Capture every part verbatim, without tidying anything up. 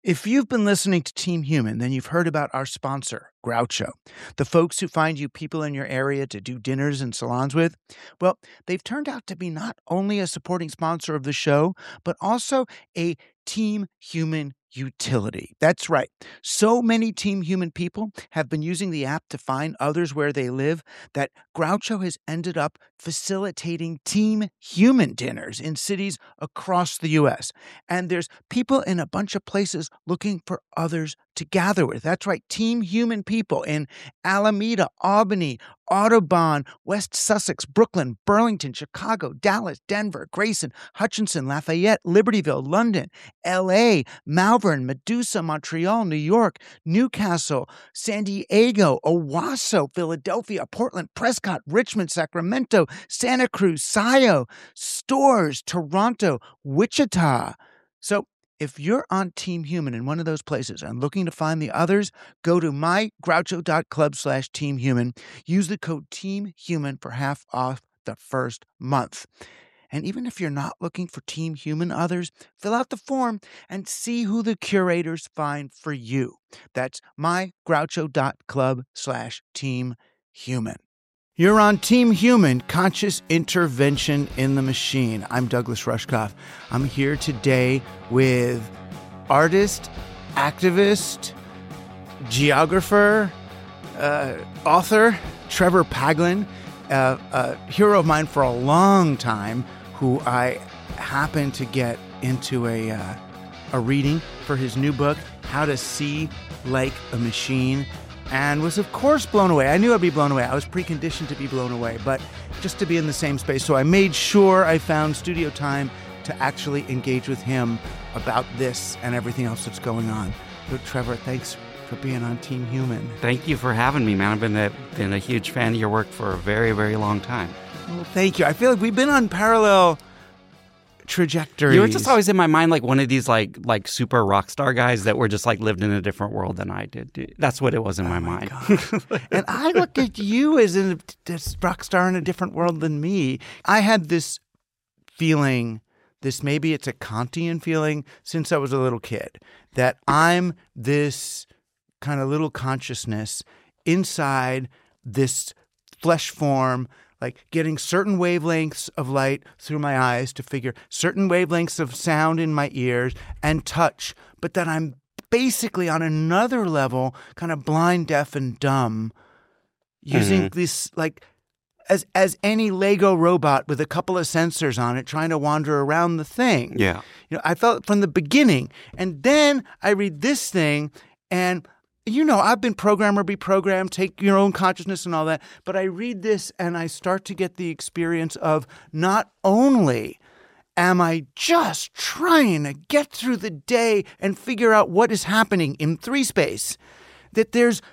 If you've been listening to Team Human, then you've heard about our sponsor, Groucho. The folks who find you people in your area to do dinners and salons with, well, they've turned out to be not only a supporting sponsor of the show, but also a Team Human utility. That's right. So many Team Human people have been using the app to find others where they live that Groucho has ended up facilitating Team Human dinners in cities across the U S. And there's people in a bunch of places looking for others to gather with. That's right. Team Human people in Alameda, Albany, Audubon, West Sussex, Brooklyn, Burlington, Chicago, Dallas, Denver, Grayson, Hutchinson, Lafayette, Libertyville, London, L A, Malvern, Medusa, Montreal, New York, Newcastle, San Diego, Owasso, Philadelphia, Portland, Prescott, Richmond, Sacramento, Santa Cruz, Scio, Stores, Toronto, Wichita. So if you're on Team Human in one of those places and looking to find the others, go to mygroucho.club slash teamhuman. Use the code TEAMHUMAN for half off the first month. And even if you're not looking for Team Human others, fill out the form and see who the curators find for you. That's mygroucho.club slash teamhuman. You're on Team Human, Conscious Intervention in the Machine. I'm Douglas Rushkoff. I'm here today with artist, activist, geographer, uh, author, Trevor Paglen, uh, a hero of mine for a long time, who I happened to get into a, uh, a reading for his new book, How to See Like a Machine, and was, of course, blown away. I knew I'd be blown away. I was preconditioned to be blown away, but just to be in the same space. So I made sure I found studio time to actually engage with him about this and everything else that's going on. So, Trevor, thanks for being on Team Human. Thank you for having me, man. I've been a, been a huge fan of your work for a very, very long time. Well, thank you. I feel like we've been on parallel trajectories. You were just always in my mind like one of these like like super rock star guys that were just like lived in a different world than I did. That's what it was in my, oh my mind. God. And I look at you as a this rock star in a different world than me. I had this feeling, this maybe it's a Kantian feeling since I was a little kid, that I'm this kind of little consciousness inside this flesh form, like getting certain wavelengths of light through my eyes to figure certain wavelengths of sound in my ears and touch, but that I'm basically on another level kind of blind, deaf, and dumb, using mm-hmm. this like as as any Lego robot with a couple of sensors on it trying to wander around the thing. Yeah. You know, I felt from the beginning. And then I read this thing and you know, I've been programmer, be programmed, take your own consciousness and all that. But I read this and I start to get the experience of not only am I just trying to get through the day and figure out what is happening in three space, that there's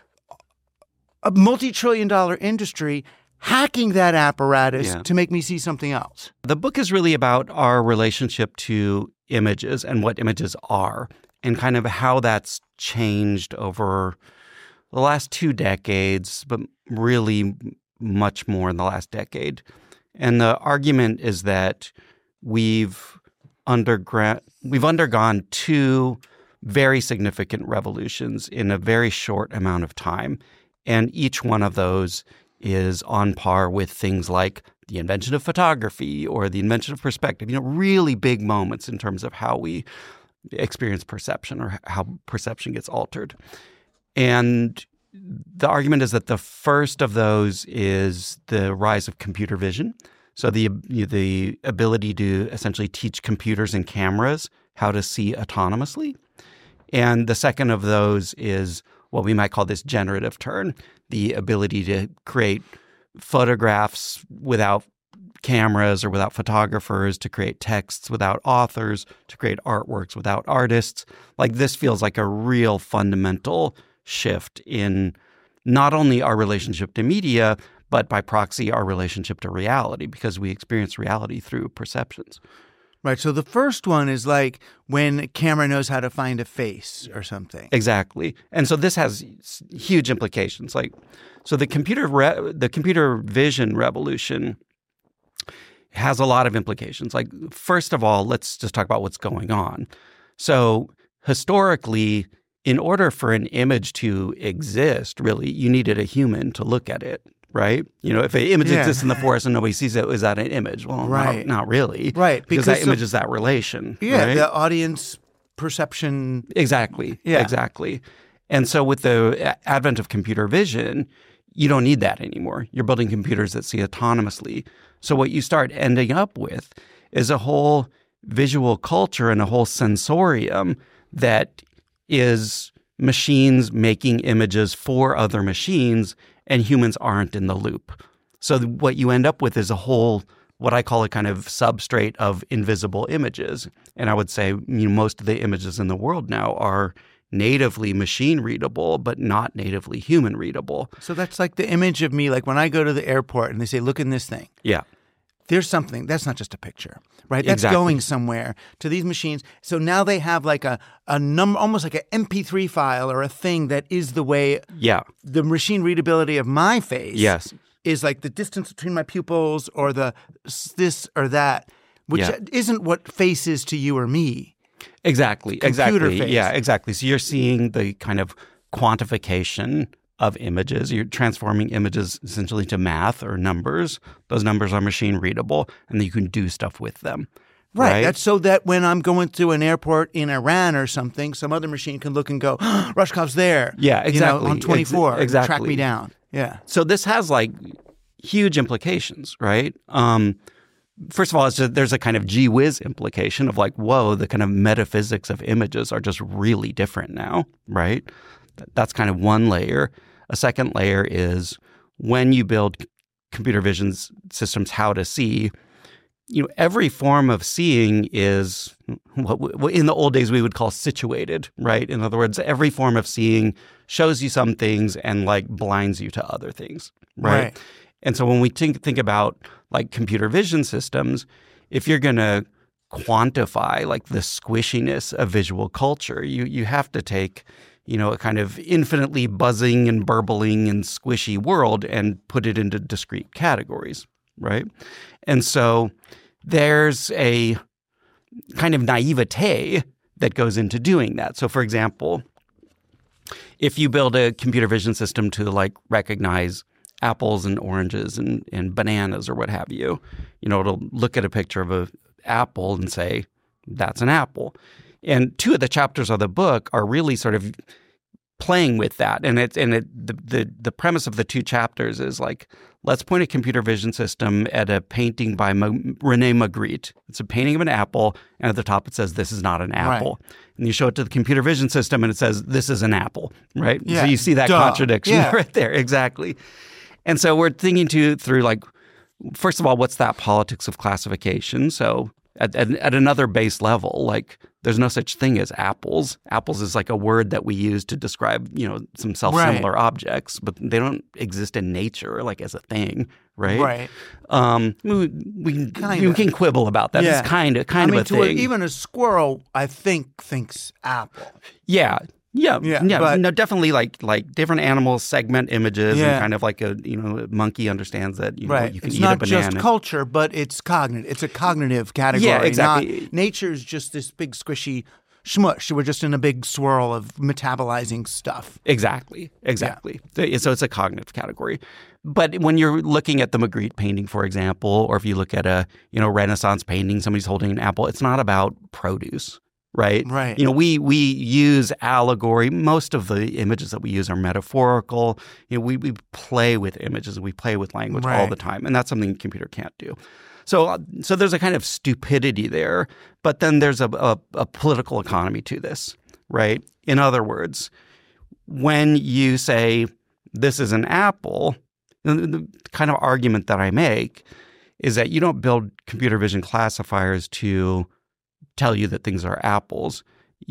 a multi-trillion dollar industry hacking that apparatus yeah. to make me see something else. The book is really about our relationship to images and what images are, and kind of how that's changed over the last two decades, but really much more in the last decade. And the argument is that we've undergra- we've undergone two very significant revolutions in a very short amount of time. And each one of those is on par with things like the invention of photography or the invention of perspective, you know, really big moments in terms of how we experience perception or how perception gets altered. And the argument is that the first of those is the rise of computer vision. So the the ability to essentially teach computers and cameras how to see autonomously. And the second of those is what we might call this generative turn, the ability to create photographs without cameras or without photographers, to create texts without authors, to create artworks without artists. Like this feels like a real fundamental shift in not only our relationship to media, but by proxy, our relationship to reality, because we experience reality through perceptions. Right. So the first one is like when a camera knows how to find a face or something. Exactly. And so this has huge implications. Like, so the computer re- the computer vision revolution has a lot of implications. Like, first of all, let's just talk about what's going on. So historically, in order for an image to exist, really, you needed a human to look at it, right? You know, if an image Yeah. exists in the forest and nobody sees it, is that an image? Well, Right. not, not really. Right, Because, because that the- image is that relation. Yeah, right? the audience perception. Exactly. Yeah. Exactly. And so with the a- advent of computer vision, you don't need that anymore. You're building computers that see autonomously. So what you start ending up with is a whole visual culture and a whole sensorium that is machines making images for other machines, and humans aren't in the loop. So th- what you end up with is a whole, what I call a kind of substrate of invisible images. And I would say, you know, most of the images in the world now are natively machine readable, but not natively human readable. So that's like the image of me, like when I go to the airport and they say, look in this thing. Yeah. There's something. That's not just a picture, right? That's Exactly. going somewhere to these machines. So now they have like a, a number, almost like an M P three file or a thing that is the way Yeah. the machine readability of my face Yes. is like the distance between my pupils or the s- this or that, which Yeah. isn't what face is to you or me. Exactly. Computer Exactly. face. Yeah, exactly. So you're seeing the kind of quantification of images. You're transforming images essentially to math or numbers. Those numbers are machine readable, and then you can do stuff with them. Right. Right. That's so that when I'm going through an airport in Iran or something, some other machine can look and go, Rushkov's there. Yeah, exactly. You know, on twenty-four. Ex- and Track exactly. me down. Yeah. So this has like huge implications, right? Um, first of all, it's a, there's a kind of gee whiz implication of like, whoa, the kind of metaphysics of images are just really different now, right? Th- That's kind of one layer. A second layer is when you build c- computer vision s- systems, how to see. You know, every form of seeing is what, w- what in the old days we would call situated, right? In other words, every form of seeing shows you some things and like blinds you to other things, right? Right. And so when we think think about like computer vision systems, if you're going to quantify like the squishiness of visual culture, you you have to take, you know, a kind of infinitely buzzing and burbling and squishy world and put it into discrete categories, right? And so there's a kind of naivete that goes into doing that. So for example, if you build a computer vision system to like recognize apples and oranges and, and bananas or what have you, you know, it'll look at a picture of a apple and say, that's an apple. And two of the chapters of the book are really sort of playing with that. And it's and it the, the the premise of the two chapters is like, let's point a computer vision system at a painting by Ma- Rene Magritte. It's a painting of an apple, and at the top it says, this is not an apple. Right. And you show it to the computer vision system, and it says, this is an apple, right? Yeah. So you see that Duh. contradiction Yeah. right there. Exactly. And so we're thinking to through like, first of all, what's that politics of classification? So at, at, at another base level, like there's no such thing as apples. Apples is like a word that we use to describe, you know, some self-similar Right. objects, but they don't exist in nature like as a thing, right? Right. Um, we, we, Kinda. we can quibble about that. Yeah. It's kind of kind I mean, of a to a, thing. even a squirrel, I think, thinks apple. Yeah. Yeah, Yeah, yeah, but- no, definitely. Like, like different animals segment images, Yeah. and kind of like a you know, a monkey understands that you know Right. you can It's eat not a banana. just culture, but it's cognitive. It's a cognitive category. Yeah, exactly. Not, nature's just this big squishy smush. We're just in a big swirl of metabolizing stuff. Exactly, exactly. So it's a cognitive category. But when you're looking at the Magritte painting, for example, or if you look at a you know Renaissance painting, somebody's holding an apple, it's not about produce. Right. Right. You know, we we use allegory. Most of the images that we use are metaphorical. You know, we, we play with images. We play with language all Right. the time, and that's something a computer can't do. So, uh, so there's a kind of stupidity there, but then there's a, a, a political economy to this, right? In other words, when you say this is an apple, the, the kind of argument that I make is that you don't build computer vision classifiers to tell you that things are apples.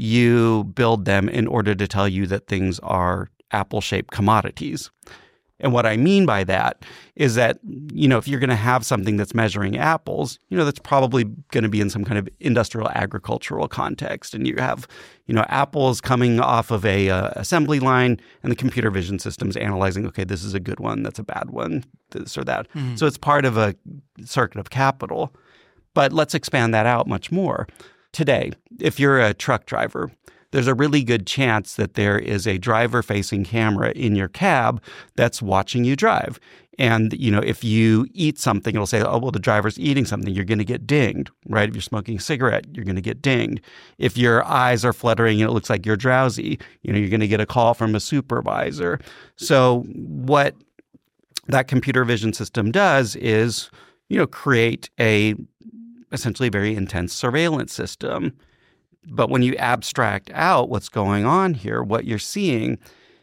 You build them in order to tell you that things are apple-shaped commodities. And what I mean by that is that, you know, if you're going to have something that's measuring apples, you know, that's probably going to be in some kind of industrial agricultural context. And you have, you know, apples coming off of a uh, assembly line, and the computer vision system's analyzing, okay, this is a good one, that's a bad one, this or that. Mm-hmm. So it's part of a circuit of capital. But let's expand that out much more. Today, if you're a truck driver, there's a really good chance that there is a driver-facing camera in your cab that's watching you drive. And, you know, if you eat something, it'll say, oh, well, the driver's eating something. You're going to get dinged, right? If you're smoking a cigarette, you're going to get dinged. If your eyes are fluttering and it looks like you're drowsy, you know, you're going to get a call from a supervisor. So what that computer vision system does is, you know, create a essentially very intense surveillance system. But when you abstract out what's going on here, what you're seeing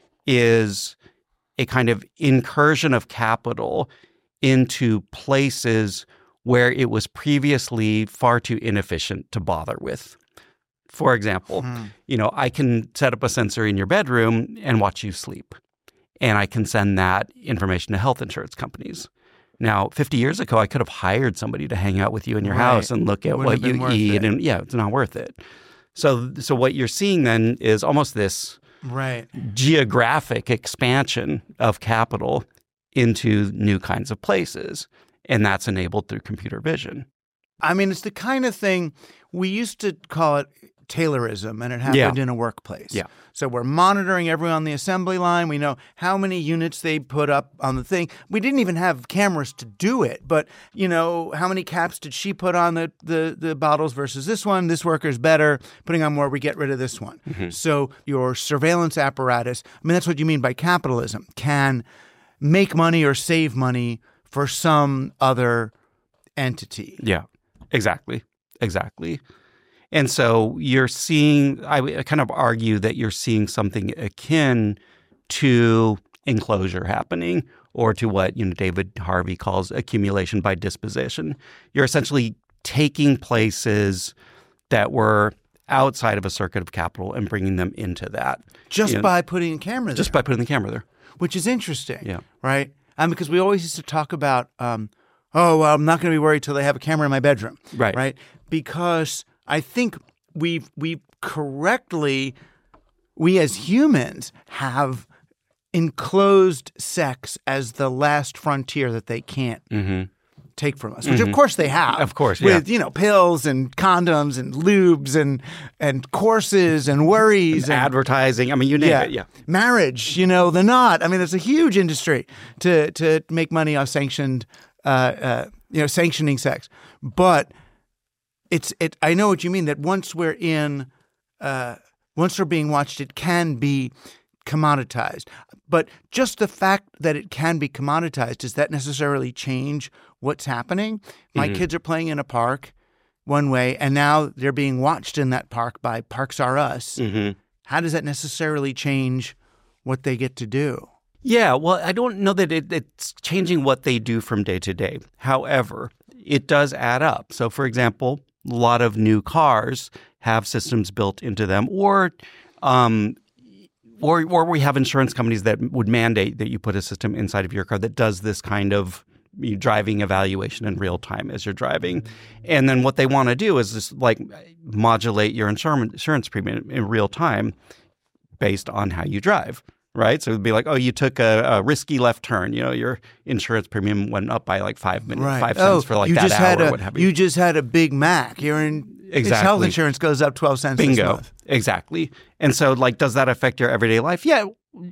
is a kind of incursion of capital into places where it was previously far too inefficient to bother with. For example, hmm. you know, I can set up a sensor in your bedroom and watch you sleep. And I can send that information to health insurance companies. Now, fifty years ago, I could have hired somebody to hang out with you in your right. house and look at what you eat. It. And yeah, it's not worth it. So, so what you're seeing then is almost this right. geographic expansion of capital into new kinds of places. And that's enabled through computer vision. I mean, it's the kind of thing we used to call it Taylorism, and it happened yeah. in a workplace. Yeah. So we're monitoring everyone on the assembly line. We know how many units they put up on the thing. We didn't even have cameras to do it, but, you know, how many caps did she put on the, the, the bottles versus this one? This worker's better. Putting on more, we get rid of this one. Mm-hmm. So your surveillance apparatus, I mean, that's what you mean by capitalism, can make money or save money for some other entity. Yeah, exactly. Exactly. And so you're seeing, I kind of argue that you're seeing something akin to enclosure happening, or to what, you know, David Harvey calls accumulation by disposition. You're essentially taking places that were outside of a circuit of capital and bringing them into that. Just you know, by putting a camera there. Just by putting the camera there. Which is interesting, yeah. right? Um, because we always used to talk about, um, oh, well, I'm not going to be worried till they have a camera in my bedroom. Right. Right? Because I think we've, we correctly, we as humans have enclosed sex as the last frontier that they can't mm-hmm. take from us, which mm-hmm. of course they have. Of course, yeah. With, you know, pills and condoms and lubes and and courses and worries. And and advertising. I mean, you name yeah. it, yeah. Marriage, you know, the knot. I mean, it's a huge industry to to make money off sanctioned, uh, uh, you know, sanctioning sex. But it's it. I know what you mean, that once we're in, uh, once we're being watched, it can be commoditized. But just the fact that it can be commoditized, does that necessarily change what's happening? My mm-hmm. kids are playing in a park one way, and now they're being watched in that park by Parks R Us. Mm-hmm. How does that necessarily change what they get to do? Yeah, well, I don't know that it, it's changing what they do from day to day. However, it does add up. So, for example, a lot of new cars have systems built into them, or um, Or or we have insurance companies that would mandate that you put a system inside of your car that does this kind of driving evaluation in real time as you're driving. And then what they want to do is just like modulate your insurance premium in real time based on how you drive, right? So it would be like, oh, you took a, a risky left turn. You know, your insurance premium went up by like five minutes, right. five oh, cents for like you that just hour had a, or what have you. You just had a Big Mac. You're in Exactly. Health insurance goes up twelve cents Bingo. this month. Exactly. And so, like, does that affect your everyday life? Yeah.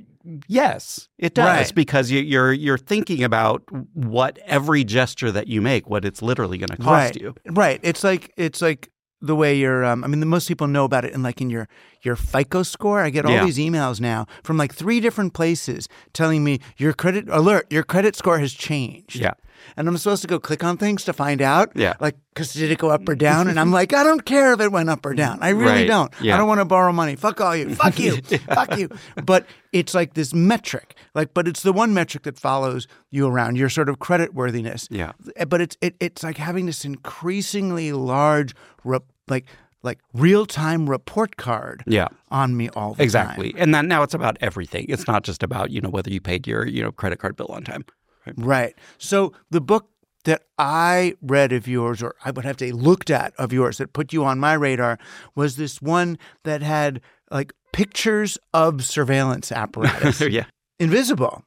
Yes, it does. Right. Because you, you're you're thinking about what every gesture that you make, what it's literally going to cost right. you. Right. It's like it's like the way you're. Um, I mean, the most people know about it in like in your your FICO score. I get all yeah. these emails now from like three different places telling me your credit alert, your credit score has changed. Yeah. And I'm supposed to go click on things to find out, yeah. like, because did it go up or down? And I'm like, I don't care if it went up or down. I really right. don't. Yeah. I don't want to borrow money. Fuck all you. Fuck you. Fuck you. But it's like this metric, like, but it's the one metric that follows you around, your sort of credit worthiness. Yeah. But it's it, it's like having this increasingly large, rep, like, like real-time report card yeah. on me all the exactly. time. And then now it's about everything. It's not just about, you know, whether you paid your, you know, credit card bill on time. Right. right. So the book that I read of yours, or I would have to say looked at of yours, that put you on my radar was this one that had like pictures of surveillance apparatus. yeah. Invisible.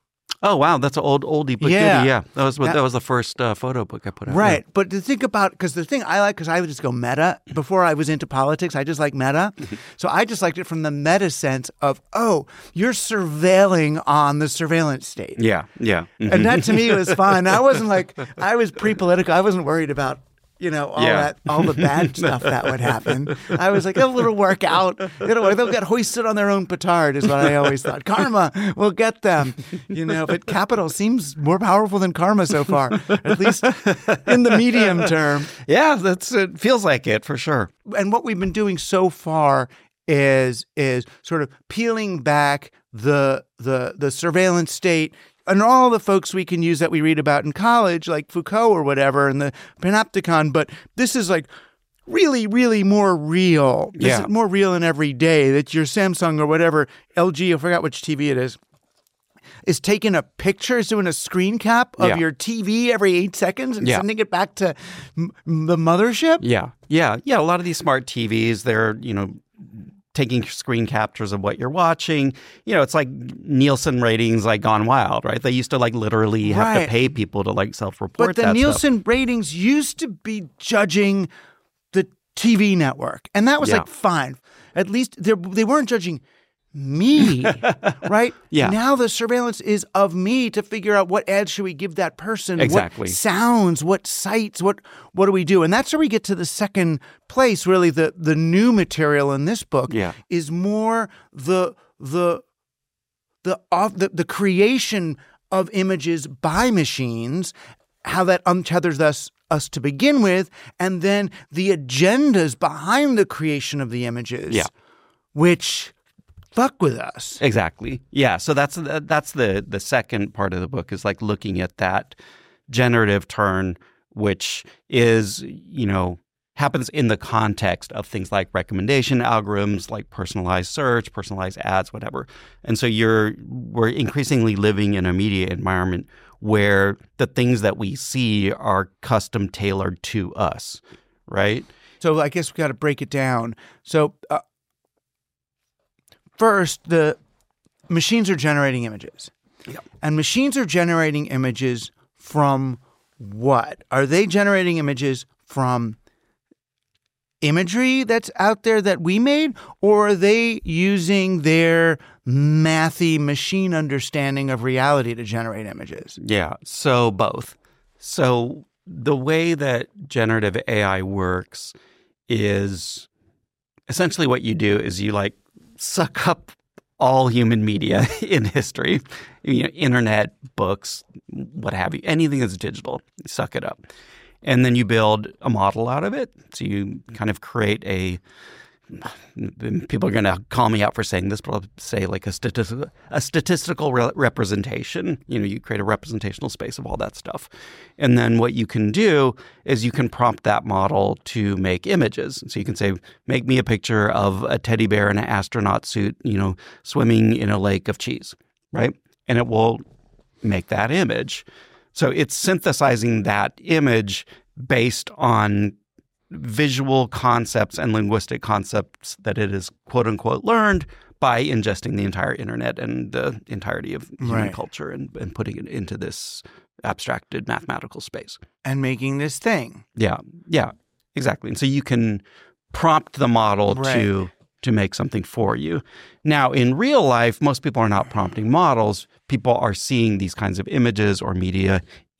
Oh, wow. That's an old oldie but Yeah. goodie. Yeah. That was what That- that was the first uh, photo book I put out. Right. But to think about, because the thing I like, because I would just go meta. Before I was into politics, I just like meta. So I just liked it from the meta sense of, oh, you're surveilling on the surveillance state. Yeah. Yeah. Yeah. And that to me was fun. I wasn't like, I was pre-political. I wasn't worried about, you know, all Yeah. that, all the bad stuff that would happen. I was like, oh, it'll work out. It'll work. They'll get hoisted on their own petard is what I always thought. Karma will get them, you know, but capital seems more powerful than karma so far, at least in the medium term. Yeah, that's it feels like it for sure. And what we've been doing so far is, is sort of peeling back the, the, the surveillance state and all the folks we can use that we read about in college, like Foucault or whatever, and the Panopticon. But this is like really, really more real. This Yeah. is more real in every day that your Samsung or whatever, L G, I forgot which T V it is, is taking a picture, is doing a screen cap of Yeah. your T V every eight seconds and Yeah. sending it back to m- the mothership. Yeah. Yeah. Yeah. A lot of these smart T Vs, they're, you know, taking screen captures of what you're watching. You know, it's like Nielsen ratings like gone wild, right? They used to like literally have Right. to pay people to like self-report But the that Nielsen ratings used to be judging the T V network, and that was Yeah. like fine. At least they they weren't judging me, right? Yeah. Now the surveillance is of me to figure out what ads should we give that person, Exactly. what sounds, what sites, what what do we do? And that's where we get to the second place. Really, the the new material in this book Yeah. is more the the the off the, the creation of images by machines, how that untethers us us to begin with, and then the agendas behind the creation of the images, Yeah. which fuck with us. Exactly. Yeah. So that's that's the the second part of the book is like looking at that generative turn, which is, you know, happens in the context of things like recommendation algorithms, like personalized search, personalized ads, whatever. And so you're we're increasingly living in a media environment where the things that we see are custom tailored to us, right? So I guess we got to break it down. So uh, first, the machines are generating images. Yep. And machines are generating images from what? Are they generating images from imagery that's out there that we made, or are they using their mathy machine understanding of reality to generate images? Yeah, so both. So the way that generative A I works is essentially what you do is you like suck up all human media in history, you know, internet, books, what have you, anything that's digital, you suck it up. And then you build a model out of it. So you kind of create a, people are going to call me out for saying this, but I'll say like a statistical, a statistical re- representation. You know, you create a representational space of all that stuff. And then what you can do is you can prompt that model to make images. So you can say, make me a picture of a teddy bear in an astronaut suit, you know, swimming in a lake of cheese, right? And it will make that image. So it's synthesizing that image based on visual concepts and linguistic concepts that it is quote unquote learned by ingesting the entire internet and the entirety of human Right. culture and, and putting it into this abstracted mathematical space. And making this thing. Yeah, yeah, exactly. And so you can prompt the model Right. to to make something for you. Now, in real life, most people are not prompting models. People are seeing these kinds of images or media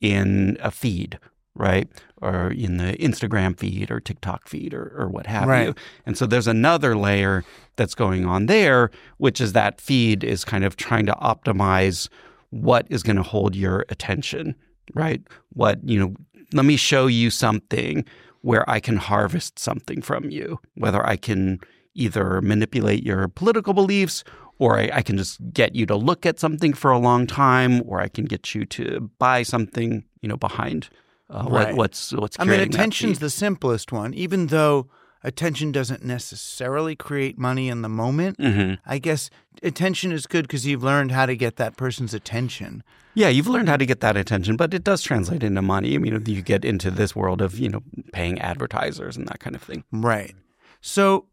in a feed, right? Or in the Instagram feed or TikTok feed or, or what have Right. you. And so there's another layer that's going on there, which is that feed is kind of trying to optimize what is going to hold your attention, right? What, you know, let me show you something where I can harvest something from you, whether I can either manipulate your political beliefs or I, I can just get you to look at something for a long time, or I can get you to buy something, you know, behind uh, Right. what, what's what's I mean, creating that attention's feed. the simplest one, even though attention doesn't necessarily create money in the moment. Mhm. I guess attention is good because you've learned how to get that person's attention. Yeah, you've learned how to get that attention, but it does translate into money. I mean, you get into this world of, you know, paying advertisers and that kind of thing. Right. So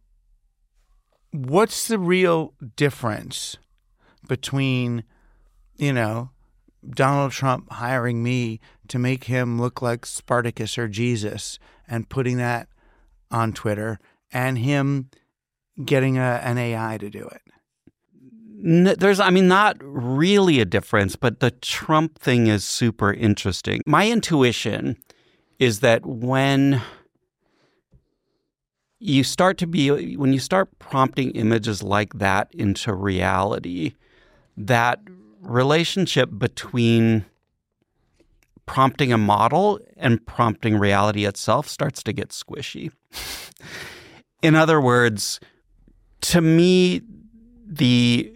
what's the real difference between, you know, Donald Trump hiring me to make him look like Spartacus or Jesus and putting that on Twitter, and him getting a, an A I to do it? There's, I mean, not really a difference, but the Trump thing is super interesting. My intuition is that when you start to be, when you start prompting images like that into reality, that relationship between prompting a model and prompting reality itself starts to get squishy. In other words, to me, the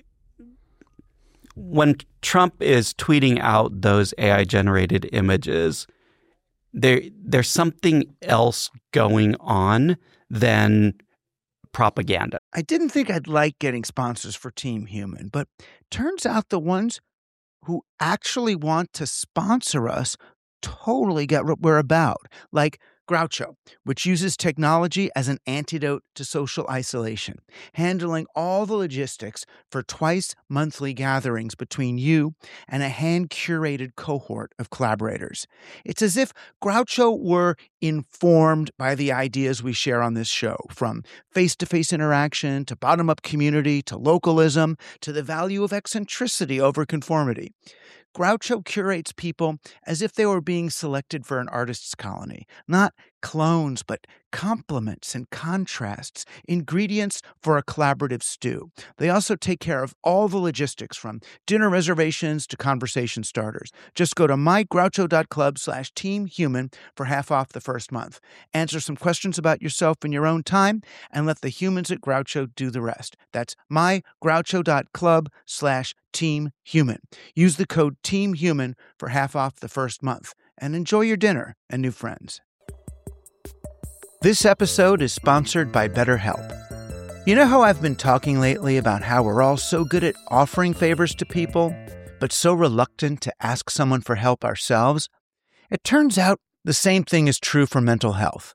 when Trump is tweeting out those A I-generated images, there there's something else going on than propaganda. I didn't think I'd like getting sponsors for Team Human, but turns out the ones who actually want to sponsor us totally get what we're about, like Groucho, which uses technology as an antidote to social isolation, handling all the logistics for twice monthly gatherings between you and a hand-curated cohort of collaborators. It's as if Groucho were informed by the ideas we share on this show, from face-to-face interaction to bottom-up community to localism to the value of eccentricity over conformity. Groucho curates people as if they were being selected for an artist's colony, not clones, but complements and contrasts, ingredients for a collaborative stew. They also take care of all the logistics, from dinner reservations to conversation starters. Just go to mygroucho.club slash teamhuman for half off the first month. Answer some questions about yourself in your own time and let the humans at Groucho do the rest. That's mygroucho.club slash teamhuman. Use the code teamhuman for half off the first month and enjoy your dinner and new friends. This episode is sponsored by BetterHelp. You know how I've been talking lately about how we're all so good at offering favors to people, but so reluctant to ask someone for help ourselves? It turns out the same thing is true for mental health.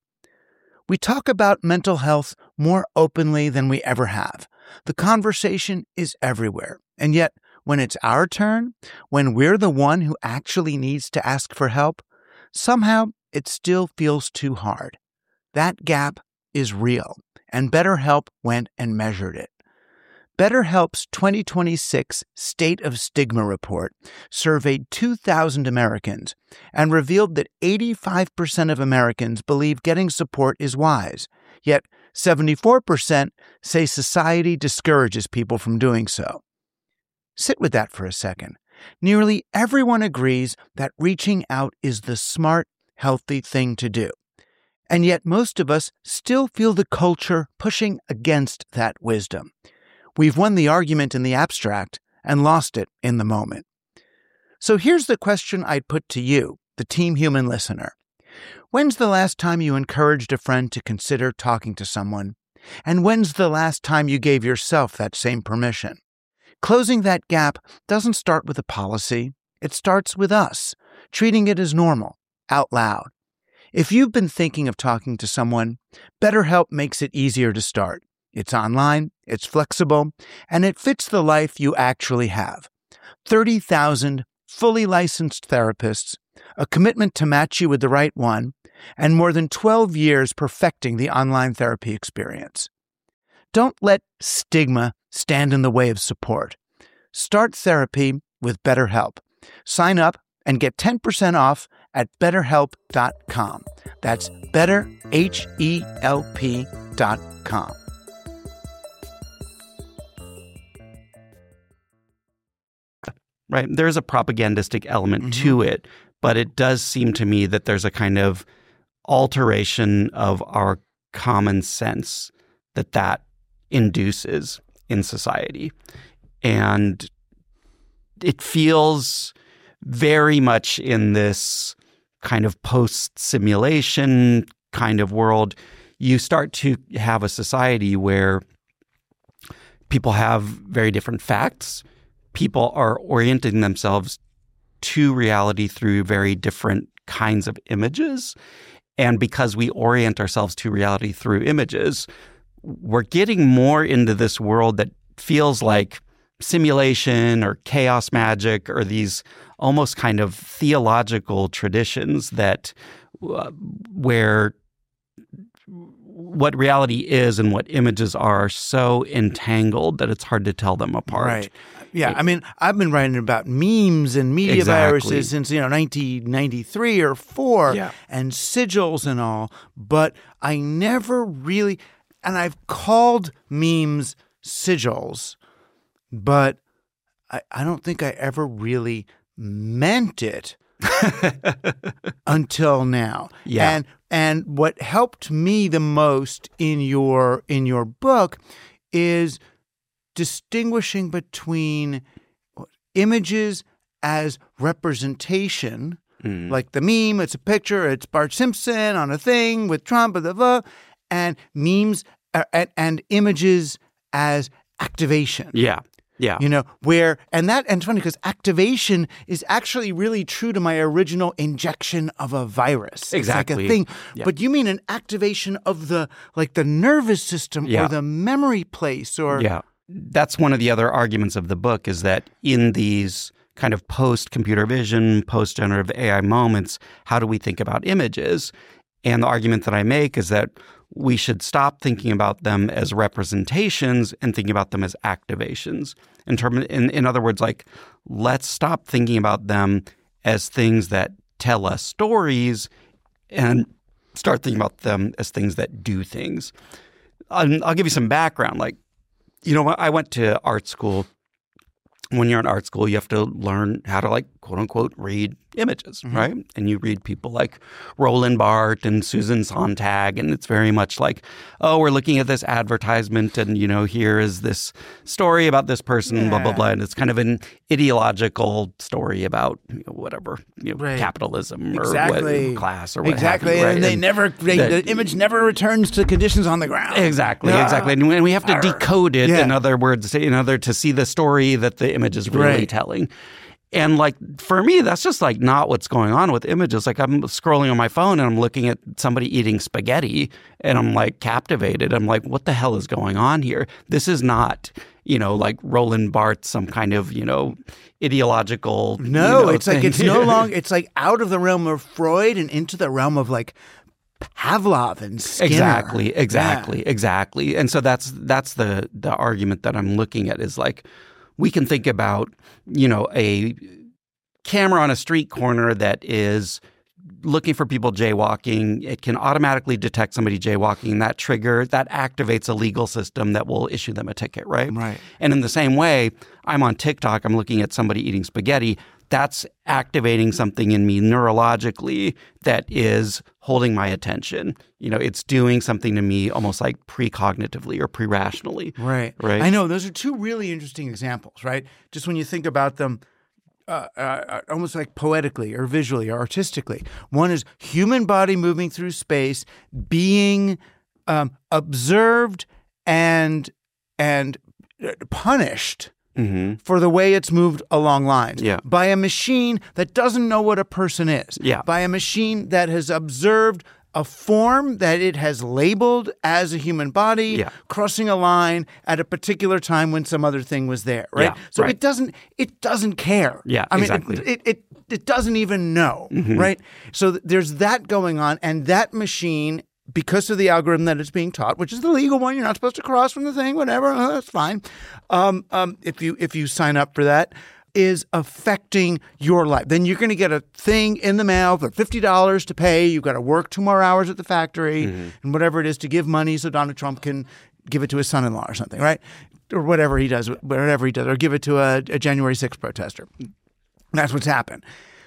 We talk about mental health more openly than we ever have. The conversation is everywhere. And yet, when it's our turn, when we're the one who actually needs to ask for help, somehow it still feels too hard. That gap is real, and BetterHelp went and measured it. BetterHelp's twenty twenty-six State of Stigma report surveyed two thousand Americans and revealed that eighty-five percent of Americans believe getting support is wise, yet seventy-four percent say society discourages people from doing so. Sit with that for a second. Nearly everyone agrees that reaching out is the smart, healthy thing to do. And yet most of us still feel the culture pushing against that wisdom. We've won the argument in the abstract and lost it in the moment. So here's the question I'd put to you, the Team Human listener. When's the last time you encouraged a friend to consider talking to someone? And when's the last time you gave yourself that same permission? Closing that gap doesn't start with a policy. It starts with us, treating it as normal, out loud. If you've been thinking of talking to someone, BetterHelp makes it easier to start. It's online, it's flexible, and it fits the life you actually have. thirty thousand fully licensed therapists, a commitment to match you with the right one, and more than twelve years perfecting the online therapy experience. Don't let stigma stand in the way of support. Start therapy with BetterHelp. Sign up and get ten percent off at better help dot com. That's better help dot com. Right. There's a propagandistic element mm-hmm. to it, but it does seem to me that there's a kind of alteration of our common sense that that induces in society. And it feels very much in this kind of post-simulation kind of world. You start to have a society where people have very different facts. People are orienting themselves to reality through very different kinds of images. And because we orient ourselves to reality through images, we're getting more into this world that feels like simulation or chaos magic or these almost kind of theological traditions that uh, where what reality is and what images are so entangled that it's hard to tell them apart. Right. Yeah, I mean, I've been writing about memes and media Exactly. viruses since, you know, nineteen ninety-three or four, Yeah. and sigils and all, but I never really, and I've called memes sigils, but I, I don't think I ever really meant it until now. Yeah. And and what helped me the most in your in your book is distinguishing between images as representation, Mm. like the meme, it's a picture, it's Bart Simpson on a thing with Trump, blah, blah, blah, and memes uh, and, and images as activation. Yeah. Yeah. You know, where, and that, and it's funny because activation is actually really true to my original injection of a virus. Exactly. It's like a thing. Yeah. But you mean an activation of the, like the nervous system Yeah. or the memory place or. Yeah. That's one of the other arguments of the book is that in these kind of post-computer vision, post-generative A I moments, how do we think about images? And the argument that I make is that we should stop thinking about them as representations and thinking about them as activations. In term, in, in other words, like, let's stop thinking about them as things that tell us stories and start thinking about them as things that do things. I'll, I'll give you some background. Like, you know, I went to art school. When you're in art school, you have to learn how to, like, quote unquote, read images, mm-hmm. right? And you read people like Roland Barthes and Susan Sontag, and it's very much like, oh, we're looking at this advertisement, and, you know, here is this story about this person, yeah. blah, blah, blah. And it's kind of an ideological story about, you know, whatever, you know, right. capitalism exactly. or what, class or what exactly. have you, right? And they and never, they, that, the image never returns to conditions on the ground. Exactly, Ah. exactly. And we have to decode it, yeah. in other words, in order to see the story that the image is really right. telling. And, like, for me, that's just, like, not what's going on with images. Like, I'm scrolling on my phone and I'm looking at somebody eating spaghetti and I'm, like, captivated. I'm like, what the hell is going on here? This is not, you know, like Roland Barthes, some kind of, you know, ideological. No, you know, it's thing. like it's no longer, it's like out of the realm of Freud and into the realm of, like, Pavlov and Skinner. Exactly, exactly, yeah. exactly. And so that's that's the the argument that I'm looking at is, like, we can think about, you know, a camera on a street corner that is looking for people jaywalking. It can automatically detect somebody jaywalking. That trigger, that activates a legal system that will issue them a ticket, right? Right. And in the same way, I'm on TikTok, I'm looking at somebody eating spaghetti. That's activating something in me neurologically that is holding my attention. You know, it's doing something to me almost like precognitively or pre-rationally. Right. Right. I know. Those are two really interesting examples, right? Just when you think about them uh, uh, almost like poetically or visually or artistically. One is human body moving through space, being um, observed and and punished Mm-hmm. for the way it's moved along lines. Yeah. By a machine that doesn't know what a person is. Yeah. By a machine that has observed a form that it has labeled as a human body, yeah. crossing a line at a particular time when some other thing was there, right? Yeah, so right. it doesn't it doesn't care. Yeah, I mean, exactly. It, it, it, it doesn't even know, mm-hmm. right? So th- there's that going on, and that machine, because of the algorithm that it's being taught, which is the legal one, you're not supposed to cross from the thing, whatever, uh, that's fine. Um, um, if you if you sign up for that, is affecting your life. Then you're going to get a thing in the mail for fifty dollars to pay. You've got to work two more hours at the factory mm-hmm. and whatever it is to give money so Donald Trump can give it to his son-in-law or something, right? Or whatever he does, whatever he does, or give it to a, a January sixth protester. That's what's happened.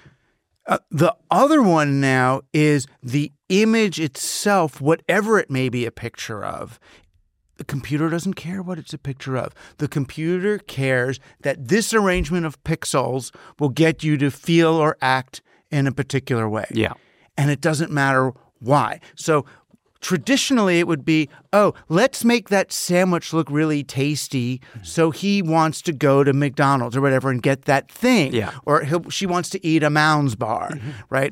Uh, the other one now is the image itself, whatever it may be a picture of. The computer doesn't care what it's a picture of. The computer cares that this arrangement of pixels will get you to feel or act in a particular way. Yeah. And it doesn't matter why. So traditionally, it would be, oh, let's make that sandwich look really tasty, mm-hmm. so he wants to go to McDonald's or whatever and get that thing. Yeah. Or he'll, she wants to eat a Mounds bar, mm-hmm. right?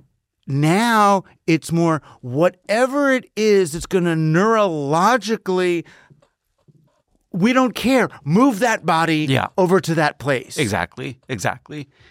Now it's more whatever it is, it's going to neurologically, we don't care, move that body yeah. over to that place. Exactly, exactly.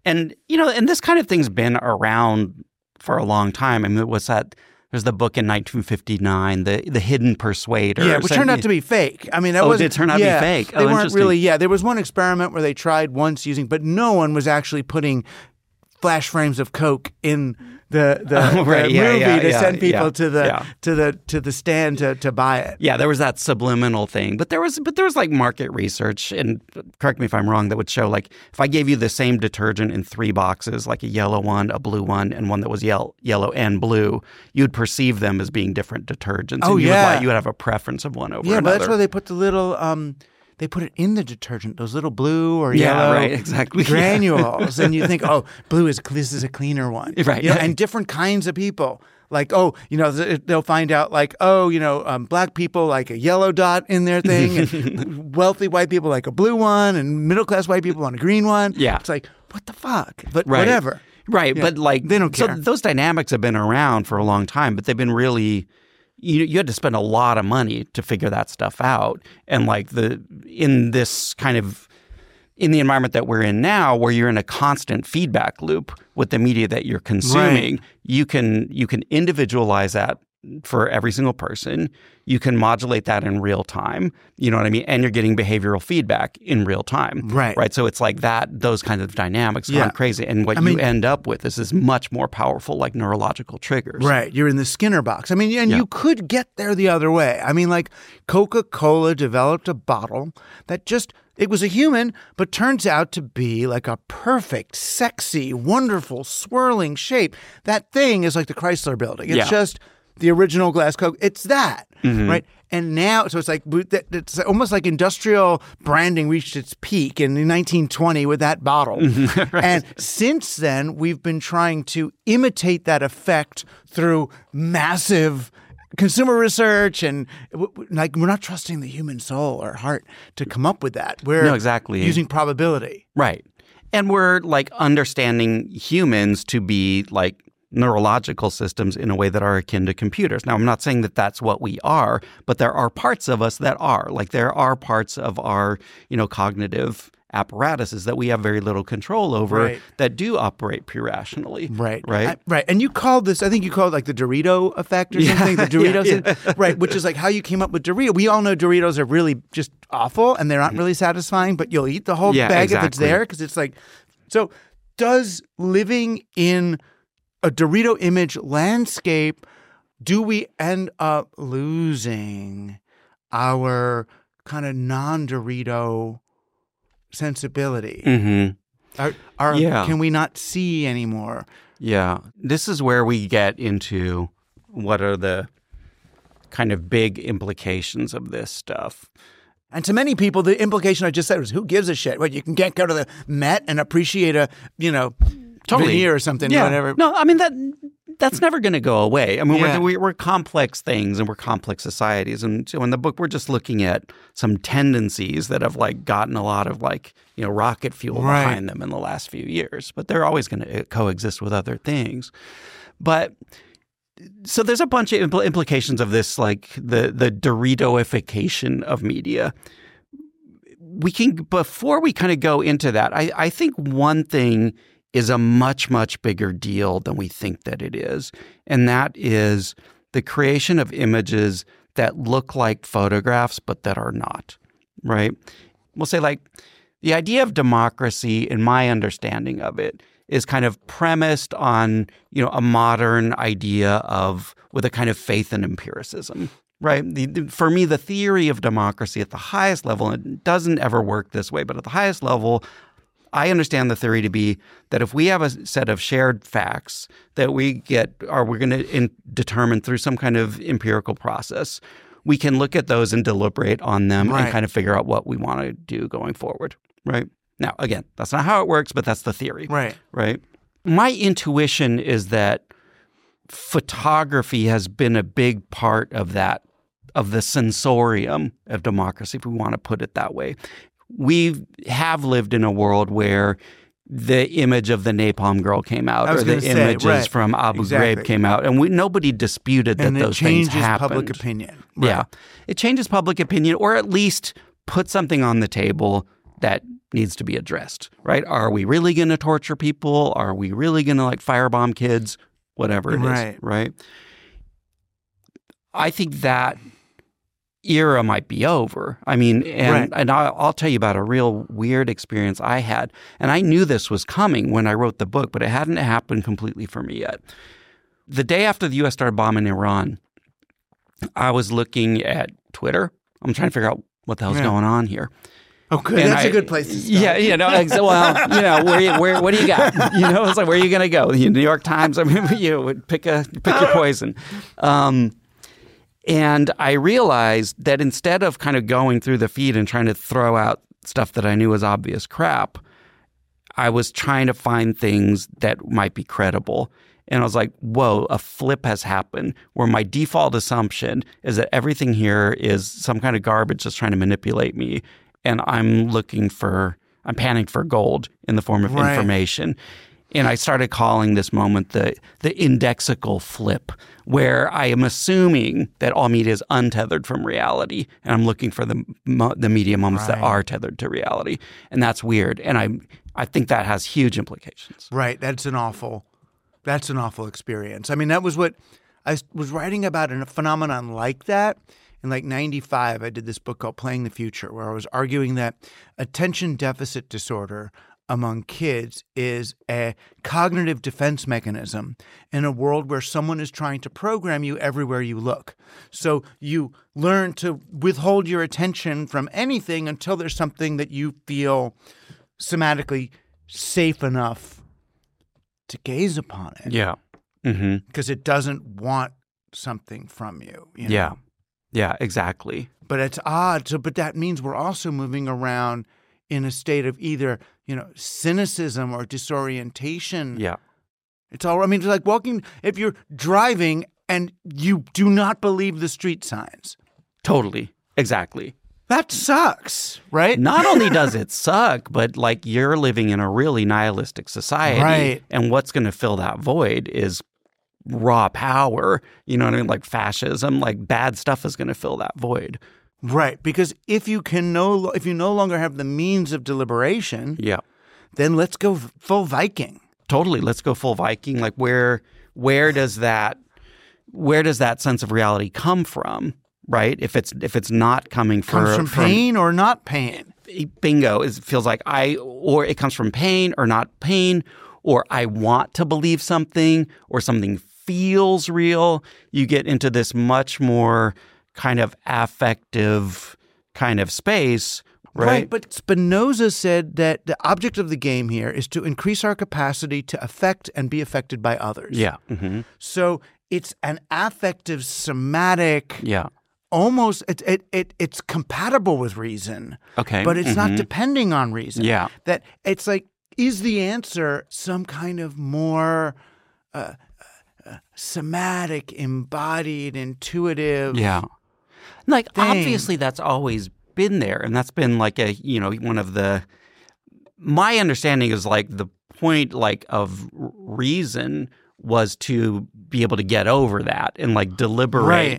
And, you know, and this kind of thing's been around for a long time. I mean, it was that there's the book in nineteen fifty-nine, the the Hidden Persuader. Yeah, which turned out to be fake. I mean, that oh, was it did turn out yeah, to be fake. They oh, weren't really. Yeah, there was one experiment where they tried once using, but no one was actually putting flash frames of Coke in the the, oh, right. the yeah, movie yeah, to yeah, send people yeah, to the yeah. to the to the stand to, to buy it. Yeah, there was that subliminal thing, but there was but there was like market research, and correct me if I'm wrong, that would show like if I gave you the same detergent in three boxes, like a yellow one, a blue one, and one that was yellow, yellow and blue, you'd perceive them as being different detergents. Oh and you yeah, would, like, you would have a preference of one over yeah, another. but that's why they put the little. Um, They put it in the detergent, those little blue or yeah, yellow right, exactly. granules. And you think, oh, blue is this is a cleaner one. Right. You know, and different kinds of people. Like, oh, you know, they'll find out like, oh, you know, um, black people like a yellow dot in their thing, and wealthy white people like a blue one, and middle-class white people on a green one. Yeah. It's like, what the fuck? But right. whatever. Right, yeah. but like they don't care. So those dynamics have been around for a long time, but they've been really you you had to spend a lot of money to figure that stuff out. And like the in this kind of in the environment that we're in now, where you're in a constant feedback loop with the media that you're consuming, right. you can you can individualize that for every single person. You can modulate that in real time. You know what I mean? And you're getting behavioral feedback in real time. Right. Right. So it's like that, those kinds of dynamics yeah. gone crazy. And what I you mean, end up with is this much more powerful, like neurological triggers. Right. You're in the Skinner box. I mean, and yeah. you could get there the other way. I mean, like Coca-Cola developed a bottle that just, it was a human, but turns out to be like a perfect, sexy, wonderful, swirling shape. That thing is like the Chrysler Building. It's yeah. just the original glass Coke. It's that, mm-hmm. right? And now, so it's like, it's almost like industrial branding reached its peak in nineteen twenty with that bottle. right. And since then, we've been trying to imitate that effect through massive consumer research, and like we're not trusting the human soul or heart to come up with that. We're no, exactly. using probability. Right. And we're like understanding humans to be like neurological systems in a way that are akin to computers. Now, I'm not saying that that's what we are, but there are parts of us that are. Like there are parts of our, you know, cognitive apparatuses that we have very little control over right. that do operate pure rationally. Right. Right. I, right. And you called this, I think you called it like the Dorito effect or yeah. something. The Doritos. yeah, yeah. Right. Which is like how you came up with Dorito. We all know Doritos are really just awful and they're not really satisfying, but you'll eat the whole yeah, bag exactly. if it's there because it's like, so does living in a Dorito image landscape, do we end up losing our kind of non-Dorito sensibility? Mm-hmm. Our, our, yeah. Can we not see anymore? Yeah. This is where we get into what are the kind of big implications of this stuff. And to many people, the implication I just said was, who gives a shit? What, you can get go to the Met and appreciate a, you know, totally. veneer or something, yeah. or whatever. No, I mean, that that's never going to go away. I mean, yeah. we're, we're complex things and we're complex societies. And so in the book, we're just looking at some tendencies that have like gotten a lot of like, you know, rocket fuel right. behind them in the last few years. But they're always going to coexist with other things. But so there's a bunch of impl- implications of this, like the, the Doritoification of media. We can, before we kind of go into that, I, I think one thing is a much, much bigger deal than we think that it is. And that is the creation of images that look like photographs, but that are not, right? We'll say like the idea of democracy, in my understanding of it, is kind of premised on, you know, a modern idea of, with a kind of faith in empiricism, right? The, the, for me, the theory of democracy at the highest level, and it doesn't ever work this way, but at the highest level, I understand the theory to be that if we have a set of shared facts that we get, or we're going to determine through some kind of empirical process, we can look at those and deliberate on them right. and kind of figure out what we want to do going forward, right? Now, again, that's not how it works, but that's the theory, right? Right. My intuition is that photography has been a big part of that, of the sensorium of democracy, if we want to put it that way. We have lived in a world where the image of the Napalm Girl came out, or the say, images right. from Abu exactly. Ghraib came out, and we, nobody disputed that and those things happened. And it changes public opinion. Right. Yeah. It changes public opinion, or at least put something on the table that needs to be addressed, right? Are we really going to torture people? Are we really going to like firebomb kids? Whatever it Right. is, right? I think that era might be over. I mean, and, Right. and I'll, I'll tell you about a real weird experience I had. And I knew this was coming when I wrote the book, but it hadn't happened completely for me yet. The day after the U S started bombing Iran, I was looking at Twitter. I'm trying to figure out what the hell's Yeah. going on here. Oh, good. And That's I- a good place to start. Yeah, you know, ex- well, you know, where, you- where, what do you got? You know, it's like, where are you going to go? The New York Times. I mean, you would pick a pick your poison. Um, and I realized that instead of kind of going through the feed and trying to throw out stuff that I knew was obvious crap, I was trying to find things that might be credible. And I was like, whoa, a flip has happened where my default assumption is that everything here is some kind of garbage that's trying to manipulate me. And I'm looking for, I'm panning for gold in the form of Right. information. And I started calling this moment the the indexical flip, where I am assuming that all media is untethered from reality, and I'm looking for the mo- the media moments that Right. are tethered to reality, and that's weird. And I I think that has huge implications. Right. That's an awful, that's an awful experience. I mean, that was what I s- was writing about a phenomenon like that. In like ninety-five, I did this book called Playing the Future, where I was arguing that attention deficit disorder among kids is a cognitive defense mechanism in a world where someone is trying to program you everywhere you look. So you learn to withhold your attention from anything until there's something that you feel somatically safe enough to gaze upon it. Yeah. Mm-hmm. Because it doesn't want something from you. you know? Yeah. Yeah, exactly. But it's odd. So, but that means we're also moving around in a state of either, you know, cynicism or disorientation. Yeah. It's all, I mean, it's like walking, if you're driving and you do not believe the street signs, Totally. Exactly. that sucks, right? Not only does it suck, but like you're living in a really nihilistic society. Right. And what's going to fill that void is raw power. You know what I mean? Like fascism, like bad stuff is going to fill that void. Right. Because if you can no, if you no longer have the means of deliberation, Yeah. then let's go full Viking. Totally. Let's go full Viking. Like where where does that where does that sense of reality come from? Right? If it's if it's not coming for, Comes from pain or not pain. bingo, it feels like I or it comes from pain or not pain, or I want to believe something, or something feels real. You get into this much more kind of affective kind of space, right? But Spinoza said that the object of the game here is to increase our capacity to affect and be affected by others. Yeah. Mm-hmm. So it's an affective, somatic, Yeah. almost it, it it it's compatible with reason. Okay. But it's Mhm. not depending on reason. Yeah. That it's like, is the answer some kind of more uh, uh, somatic, embodied, intuitive? Yeah. Like thing. obviously that's always been there, and that's been like a, you know, one of the my understanding is like the point like of r- reason was to be able to get over that and like deliberate Right.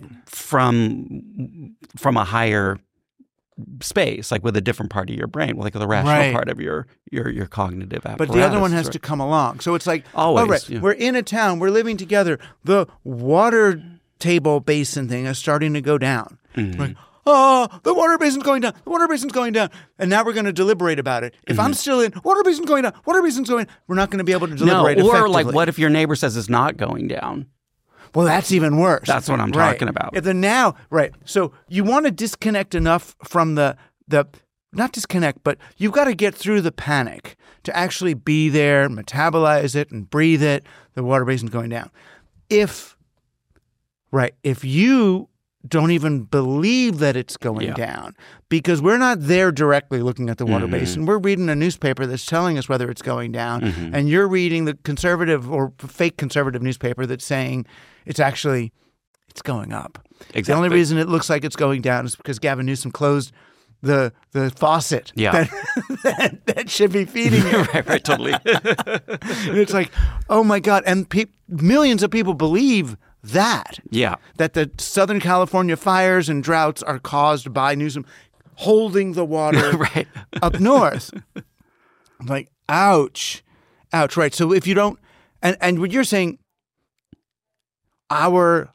from from a higher space, like with a different part of your brain, like the rational Right. part of your your your cognitive apparatus. But the other one has right? to come along. So it's like, Always, all right, yeah. we're in a town, we're living together. The water table basin thing is starting to go down. Mm-hmm. Like, oh, the water basin's going down. The water basin's going down. And now we're going to deliberate about it. If I'm still in, water basin's going down. Water basin's going. We're not going to be able to Mm-hmm. No, deliberate or effectively. like what if your neighbor says it's not going down? Well, that's even worse. That's what I'm Right. talking about. If the now, right. So you want to disconnect enough from the the not disconnect, but you've got to get through the panic to actually be there, metabolize it, and breathe it. The water basin's going down. If right, if you don't even believe that it's going Yeah. down, because we're not there directly looking at the water Mhm. basin. We're reading a newspaper that's telling us whether it's going down, Mhm. and you're reading the conservative or fake conservative newspaper that's saying it's actually it's going up. Exactly. The only reason it looks like it's going down is because Gavin Newsom closed the the faucet Yeah. that, that, that should be feeding you. right, right, totally. And it's like, oh my God. And pe- millions of people believe that, yeah. that the Southern California fires and droughts are caused by Newsom. holding the water right. up north. I'm like, ouch, ouch. Right. So if you don't, and, and what you're saying, our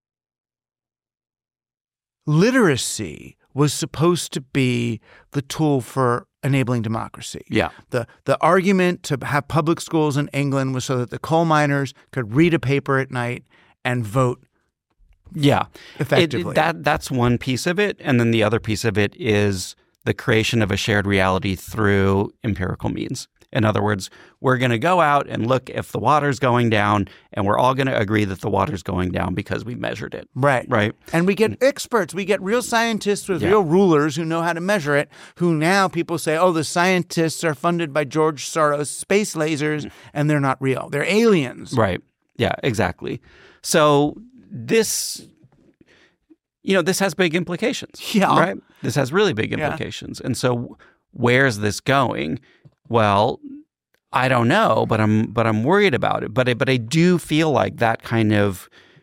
literacy was supposed to be the tool for enabling democracy. Yeah. The the argument to have public schools in England was so that the coal miners could read a paper at night and vote Yeah. effectively. It, that that's one piece of it. And then the other piece of it is the creation of a shared reality through empirical means. In other words, we're going to go out and look if the water's going down, and we're all going to agree that the water's going down because we measured it. Right. Right. And we get experts. We get real scientists with Yeah. real rulers who know how to measure it, who now people say, oh, the scientists are funded by George Soros space lasers, and they're not real. They're aliens. Right. Yeah, exactly. So this, you know, this has big implications. Yeah. Right? This has really big Yeah. implications. And so where's this going? Well, I don't know, but I'm but I'm worried about it. But I, but I do feel like that kind of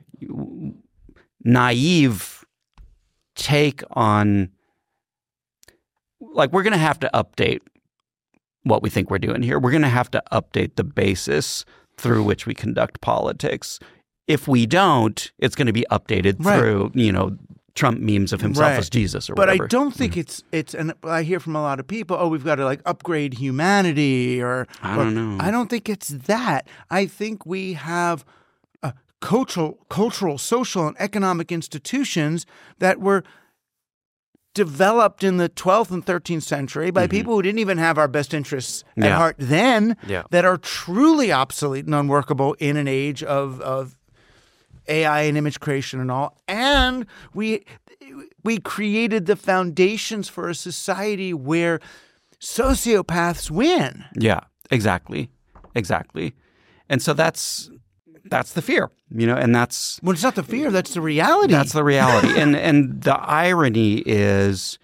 naive take on, like, we're going to have to update what we think we're doing here. We're going to have to update the basis through which we conduct politics. If we don't, it's going to be updated Right. through, you know, Trump memes of himself Right. as Jesus or But whatever. I don't think it's it's and I hear from a lot of people, oh, we've got to like upgrade humanity or I or- don't know. I don't think it's that. I think we have uh, cultural, cultural, social, and economic institutions that were developed in the twelfth and thirteenth century by people who didn't even have our best interests at Yeah. heart then, Yeah. that are truly obsolete and unworkable in an age of of A I and image creation and all. And we we created the foundations for a society where sociopaths win. Yeah, exactly. Exactly. And so that's that's the fear, you know, and that's Well, it's not the fear, that's the reality. that's the reality. and and the irony is,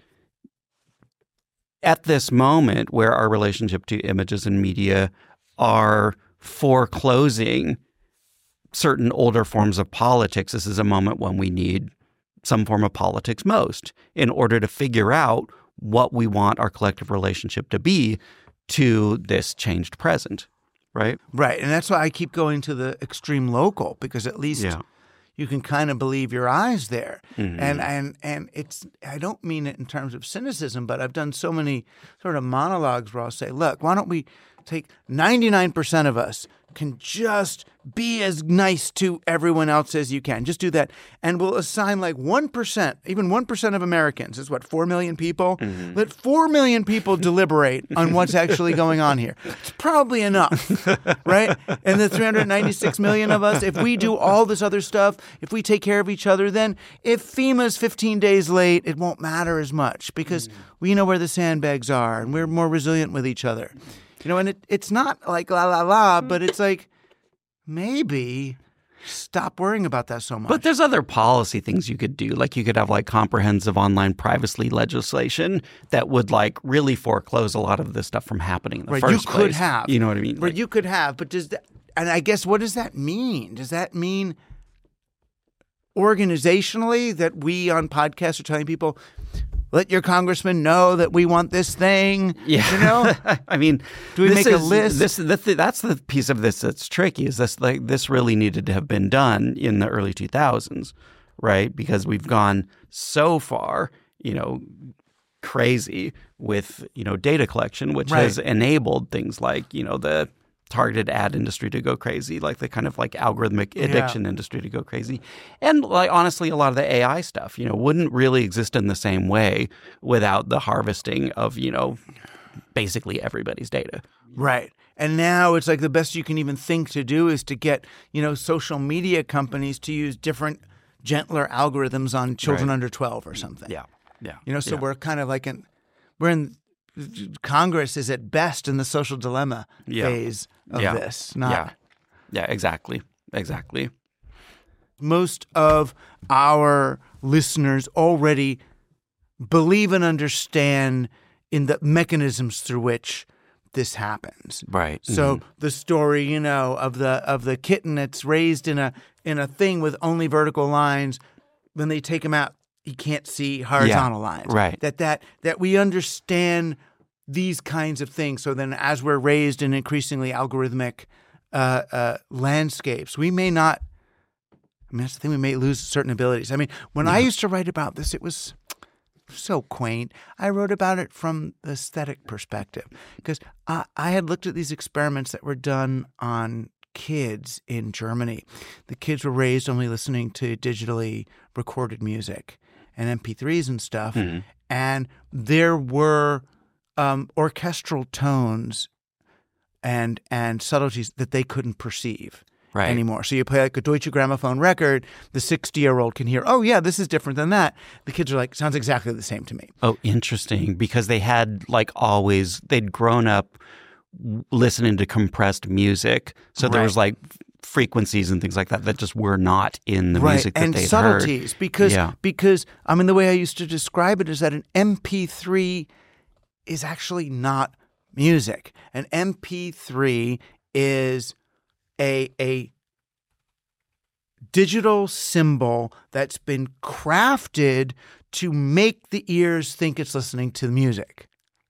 at this moment where our relationship to images and media are foreclosing certain older forms of politics, this is a moment when we need some form of politics most in order to figure out what we want our collective relationship to be to this changed present, right? Right. And that's why I keep going to the extreme local, because at least Yeah. you can kind of believe your eyes there. Mhm. And and and it's I don't mean it in terms of cynicism, but I've done so many sort of monologues where I'll say, look, why don't we take ninety-nine percent of us can just be as nice to everyone else as you can. Just do that. And we'll assign like one percent, even one percent of Americans, is what, four million people? Mm-hmm. Let four million people deliberate on what's actually going on here. It's probably enough, right? And the three hundred ninety-six million of us, if we do all this other stuff, if we take care of each other, then if FEMA's fifteen days late, it won't matter as much because we know where the sandbags are and we're more resilient with each other. You know, and it, it's not like la la la, but it's like maybe stop worrying about that so much. But there's other policy things you could do. Like you could have like comprehensive online privacy legislation that would like really foreclose a lot of this stuff from happening in the right, first you place. could have. You know what I mean? Right, Like, you could have, but does that, and I guess what does that mean? Does that mean organizationally that we on podcasts are telling people, let your congressman know that we want this thing? yeah. You know? I mean, Do we this make a is- list? This, this, that's the piece of this that's tricky is this like this really needed to have been done in the early two thousands, right? Because we've gone so far, you know, crazy with, you know, data collection, which Right. has enabled things like, you know, the targeted ad industry to go crazy, like the kind of like algorithmic addiction industry to go crazy. And like honestly, a lot of the A I stuff, you know, wouldn't really exist in the same way without the harvesting of, you know, basically everybody's data. Right. And now it's like the best you can even think to do is to get, you know, social media companies to use different, gentler algorithms on children Right. under twelve or something. Yeah. Yeah. You know, so yeah. we're kind of like in, we're in, Congress is at best in the social dilemma Yeah. phase of Yeah. this. Not Yeah. Yeah, exactly. Exactly. most of our listeners already believe and understand in the mechanisms through which this happens. Right. So the story, you know, of the of the kitten that's raised in a in a thing with only vertical lines, when they take him out, you can't see horizontal Yeah, lines. right. That that that we understand these kinds of things. So then, as we're raised in increasingly algorithmic uh, uh, landscapes, we may not. I mean, that's the thing. We may lose certain abilities. I mean, when Yeah. I used to write about this, it was so quaint. I wrote about it from the aesthetic perspective because I, I had looked at these experiments that were done on kids in Germany. The kids were raised only listening to digitally recorded music and M P threes and stuff. Mm-hmm. And there were um, orchestral tones and and subtleties that they couldn't perceive. Right. Anymore. So you play like a Deutsche Grammophon record, the sixty-year-old can hear, oh, yeah, this is different than that. The kids are like, sounds exactly the same to me. Oh, interesting. Because they had like always, they'd grown up listening to compressed music. So there Right. was like frequencies and things like that that just were not in the Right, music that and they'd subtleties. heard. Because, Yeah. because, I mean, the way I used to describe it is that an M P three is actually not music. An M P three is a a digital symbol that's been crafted to make the ears think it's listening to the music.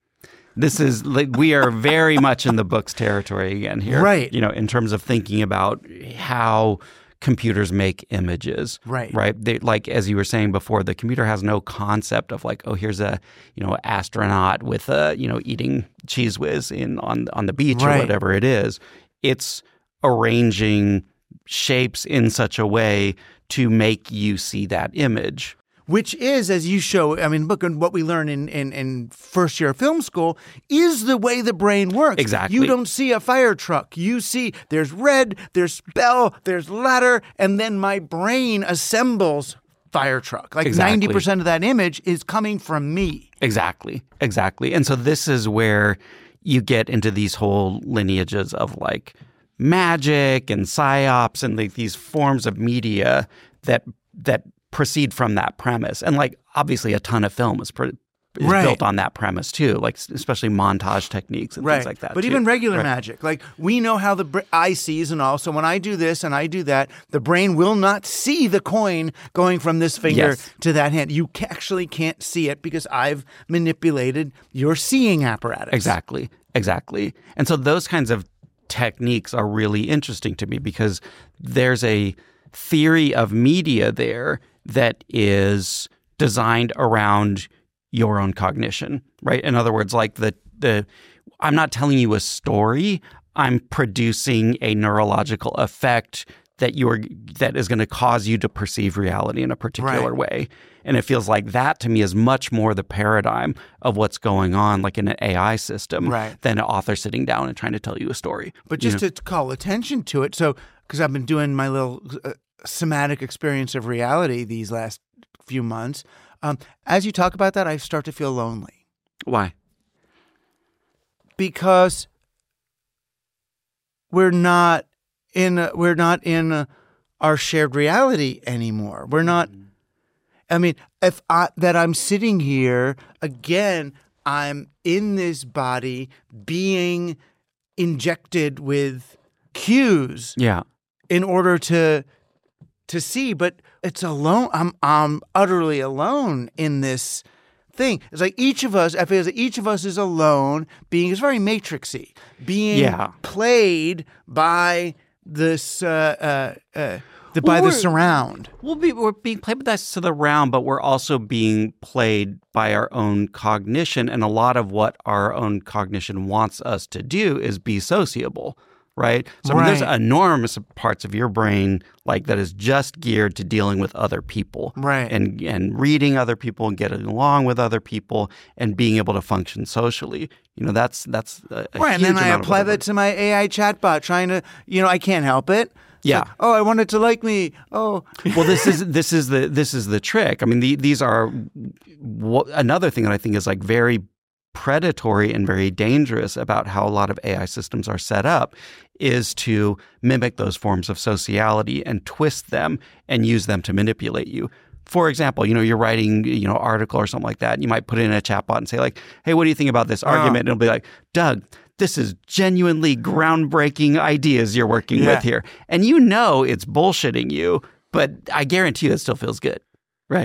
This is like we are very much in the books territory again here. Right. You know, in terms of thinking about how computers make images. Right. Right. They, like as you were saying before, the computer has no concept of like, oh, here's a, you know, astronaut with a, you know, eating Cheez Whiz in on on the beach Right. or whatever it is. It's arranging shapes in such a way to make you see that image. Which is, as you show, I mean, look, and what we learn in, in, in first year of film school is the way the brain works. Exactly. You don't see a fire truck. You see there's red, there's bell, there's ladder, and then my brain assembles fire truck. Like Exactly. ninety percent of that image is coming from me. Exactly. Exactly. And so this is where you get into these whole lineages of like magic and psyops and like these forms of media that that proceed from that premise. And like obviously a ton of film is, pre- is Right. built on that premise too, like especially montage techniques and Right. things like that. But too. even regular Right. magic, like we know how the br- eye sees and all. So when I do this and I do that, the brain will not see the coin going from this finger Yes. to that hand. You ca- actually can't see it because I've manipulated your seeing apparatus. Exactly. Exactly. And so those kinds of techniques are really interesting to me because there's a theory of media there that is designed around your own cognition, right? In other words, like the the I'm not telling you a story, I'm producing a neurological effect that you're that is going to cause you to perceive reality in a particular Right. way. And it feels like that to me is much more the paradigm of what's going on like in an A I system Right. than an author sitting down and trying to tell you a story. But You just know? to call attention to it, so because I've been doing my little uh, somatic experience of reality these last few months, um, as you talk about that, I start to feel lonely Why? because we're not in a, we're not in a, our shared reality anymore. We're not. I mean, if I, that I'm sitting here again, I'm in this body being injected with cues Yeah. in order to to see, but it's alone. I'm I'm utterly alone in this thing. It's like each of us, I feel like each of us is alone, being it's very matrixy, being Yeah. played by this uh, uh, uh, the, by Well, the we're- surround. We'll be, we're being played by that to the round, but we're also being played by our own cognition. And a lot of what our own cognition wants us to do is be sociable, right? So I mean, there's Right. enormous parts of your brain like that is just geared to dealing with other people. Right. And, and reading other people and getting along with other people and being able to function socially. You know, that's that's a, a Right, and huge then I amount of apply what that to my A I chatbot, trying to, you know, I can't help it. It's Yeah. like, oh, I want it to like me. Oh, Well, this is this is the this is the trick. I mean, the, these are wh- another thing that I think is like very predatory and very dangerous about how a lot of A I systems are set up is to mimic those forms of sociality and twist them and use them to manipulate you. For example, you know, you're writing, you know, article or something like that, and you might put it in a chatbot and say like, "Hey, what do you think about this argument?" And it'll be like, "Doug, this is genuinely groundbreaking ideas you're working Yeah. with here." And you know it's bullshitting you, but I guarantee you it still feels good, right?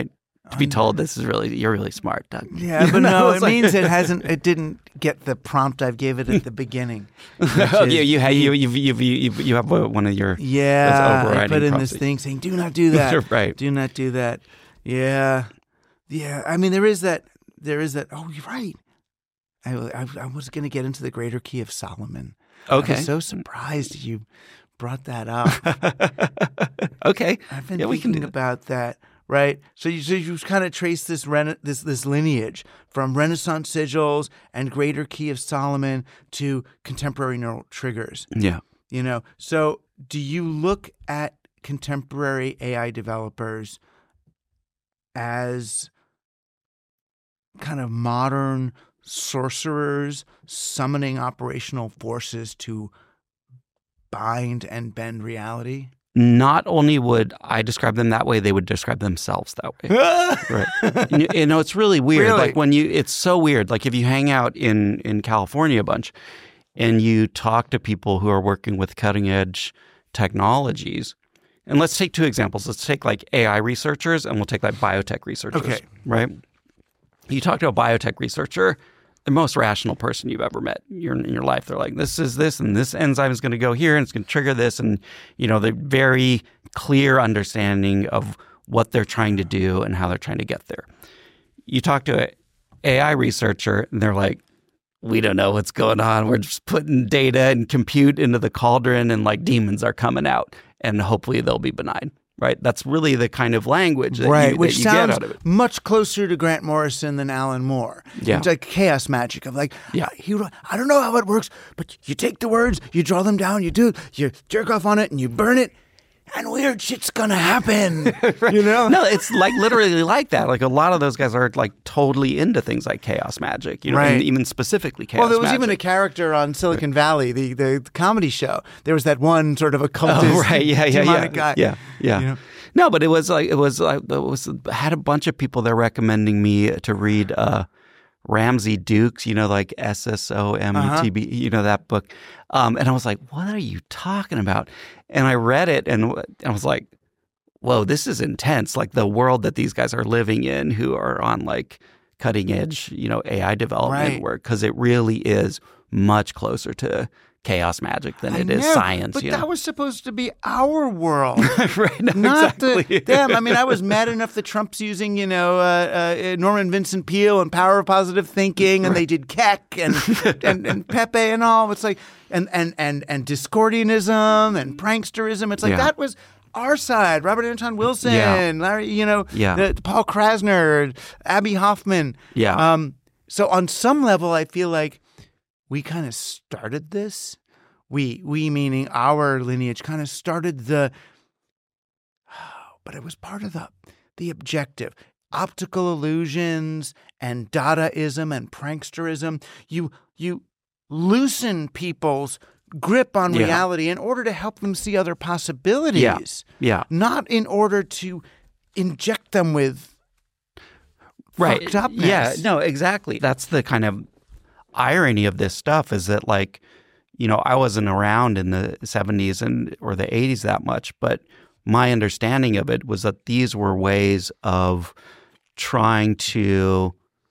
to be told this is really you're really smart, Doug. Yeah, but no, it like, means it hasn't. It didn't get the prompt I gave it at the beginning. Oh, you you have you you you you you have one of your yeah. overriding I put in prompts. this thing saying, "Do not do that." Right. Do not do that. Yeah, yeah. I mean, there is that. There is that. Oh, you're right. I I, I was going to get into the Greater Key of Solomon. Okay. I was so surprised you brought that up. Okay. I've been yeah, thinking we can do about that. Right, so you, so you kind of trace this rena- this this lineage from Renaissance sigils and Greater Key of Solomon to contemporary neural triggers. Yeah, you know. So, do you look at contemporary A I developers as kind of modern sorcerers summoning operational forces to bind and bend reality? Not only would I describe them that way, they would describe themselves that way. Right. You, you know, it's really weird. Really? Like when you, it's so weird. Like if you hang out in, in California a bunch and you talk to people who are working with cutting edge technologies, and let's take two examples. Let's take like A I researchers and we'll take like biotech researchers. Okay. Right. You talk to a biotech researcher, the most rational person you've ever met in your, in your life. They're like, this is this, and this enzyme is going to go here, and it's going to trigger this. And, you know, they're very clear understanding of what they're trying to do and how they're trying to get there. You talk to an A I researcher, and they're like, we don't know what's going on. We're just putting data and compute into the cauldron, and like demons are coming out, and hopefully they'll be benign. Right, that's really the kind of language that right, you, which that you sounds get out of it. Much closer to Grant Morrison than Alan Moore. Yeah. It's like chaos magic of like, yeah. he, I don't know how it works, but you take the words, you draw them down, you do, you jerk off on it, and you burn it, and weird shit's gonna happen. Right. You know? No, it's like literally like that. Like a lot of those guys are like totally into things like chaos magic, you know, right. and even specifically chaos Well, there was magic. even a character on Silicon Valley, the, the the comedy show. There was that one sort of occultist, oh, right. yeah, yeah, demonic yeah. guy. Yeah, yeah. You know? No, but it was like it was like it was I had a bunch of people there recommending me to read uh, Ramsey Dukes, you know, like S S O M E T B, uh-huh. you know, that book. Um, and I was like, what are you talking about? And I read it and I was like, whoa, this is intense. Like the world that these guys are living in who are on like cutting edge, you know, A I development right. work, because it really is much closer to chaos magic than I it is know, science. But you that know? was supposed to be our world. right, no, Not exactly. the, them. I mean, I was mad enough that Trump's using, you know, uh, uh, Norman Vincent Peale and Power of Positive Thinking, and right. they did Keck and, and and Pepe and all. It's like, and and and and Discordianism and pranksterism. It's like yeah. that was our side. Robert Anton Wilson, yeah. Larry, you know, yeah. the, Paul Krasner, Abby Hoffman. Yeah. Um, so on some level, I feel like we kind of started this. We, we meaning our lineage, kind of started the, but it was part of the the objective. Optical illusions and Dadaism and pranksterism. You you loosen people's grip on yeah. reality in order to help them see other possibilities. Yeah. yeah. Not in order to inject them with right. fucked upness. Yeah, no, exactly. That's the kind of irony of this stuff is that, like, you know, I wasn't around in the seventies and or the eighties that much, but my understanding of it was that these were ways of trying to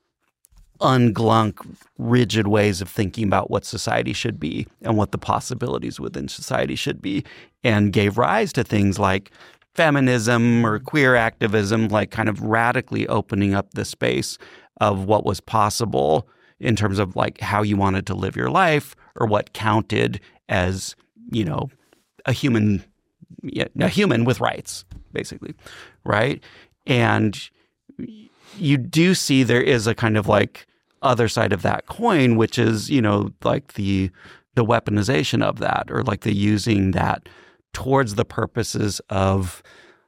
unglunk rigid ways of thinking about what society should be and what the possibilities within society should be, and gave rise to things like feminism or queer activism, like kind of radically opening up the space of what was possible in terms of like how you wanted to live your life or what counted as, you know, a human, a human with rights, basically, right? And you do see there is a kind of like other side of that coin, which is, you know, like the the weaponization of that, or like the using that towards the purposes of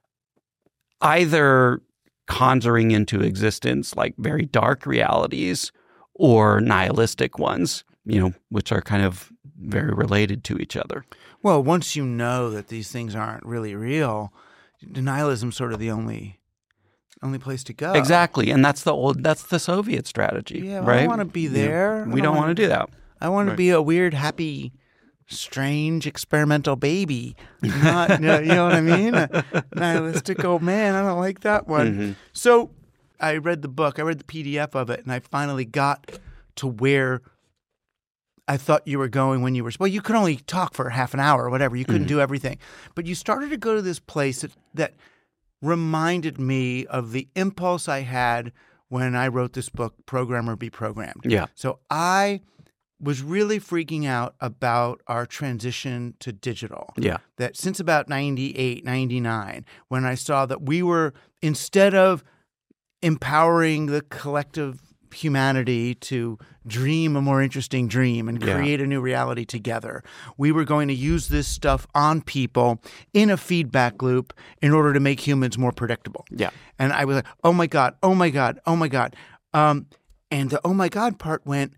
either conjuring into existence like very dark realities or nihilistic ones, you know, which are kind of very related to each other. Well, once you know that these things aren't really real, nihilism's sort of the only only place to go. Exactly, and that's the old that's the Soviet strategy. Yeah, right? I don't want to be there. Yeah. We don't, don't want to do that. I want right. to be a weird, happy, strange, experimental baby. Not, you know what I mean? A nihilistic old man. I don't like that one. Mm-hmm. So, I read the book, I read the P D F of it, and I finally got to where I thought you were going when you were, well, you could only talk for half an hour or whatever. You couldn't mm-hmm. do everything. But you started to go to this place that, that reminded me of the impulse I had when I wrote this book, Program or Be Programmed. Yeah. So I was really freaking out about our transition to digital. Yeah. That since about ninety-eight, ninety-nine, when I saw that we were, instead of empowering the collective humanity to dream a more interesting dream and create yeah. a new reality together, we were going to use this stuff on people in a feedback loop in order to make humans more predictable. Yeah. And I was like, oh my God, oh my God, oh my God. Um, and the oh my God part went,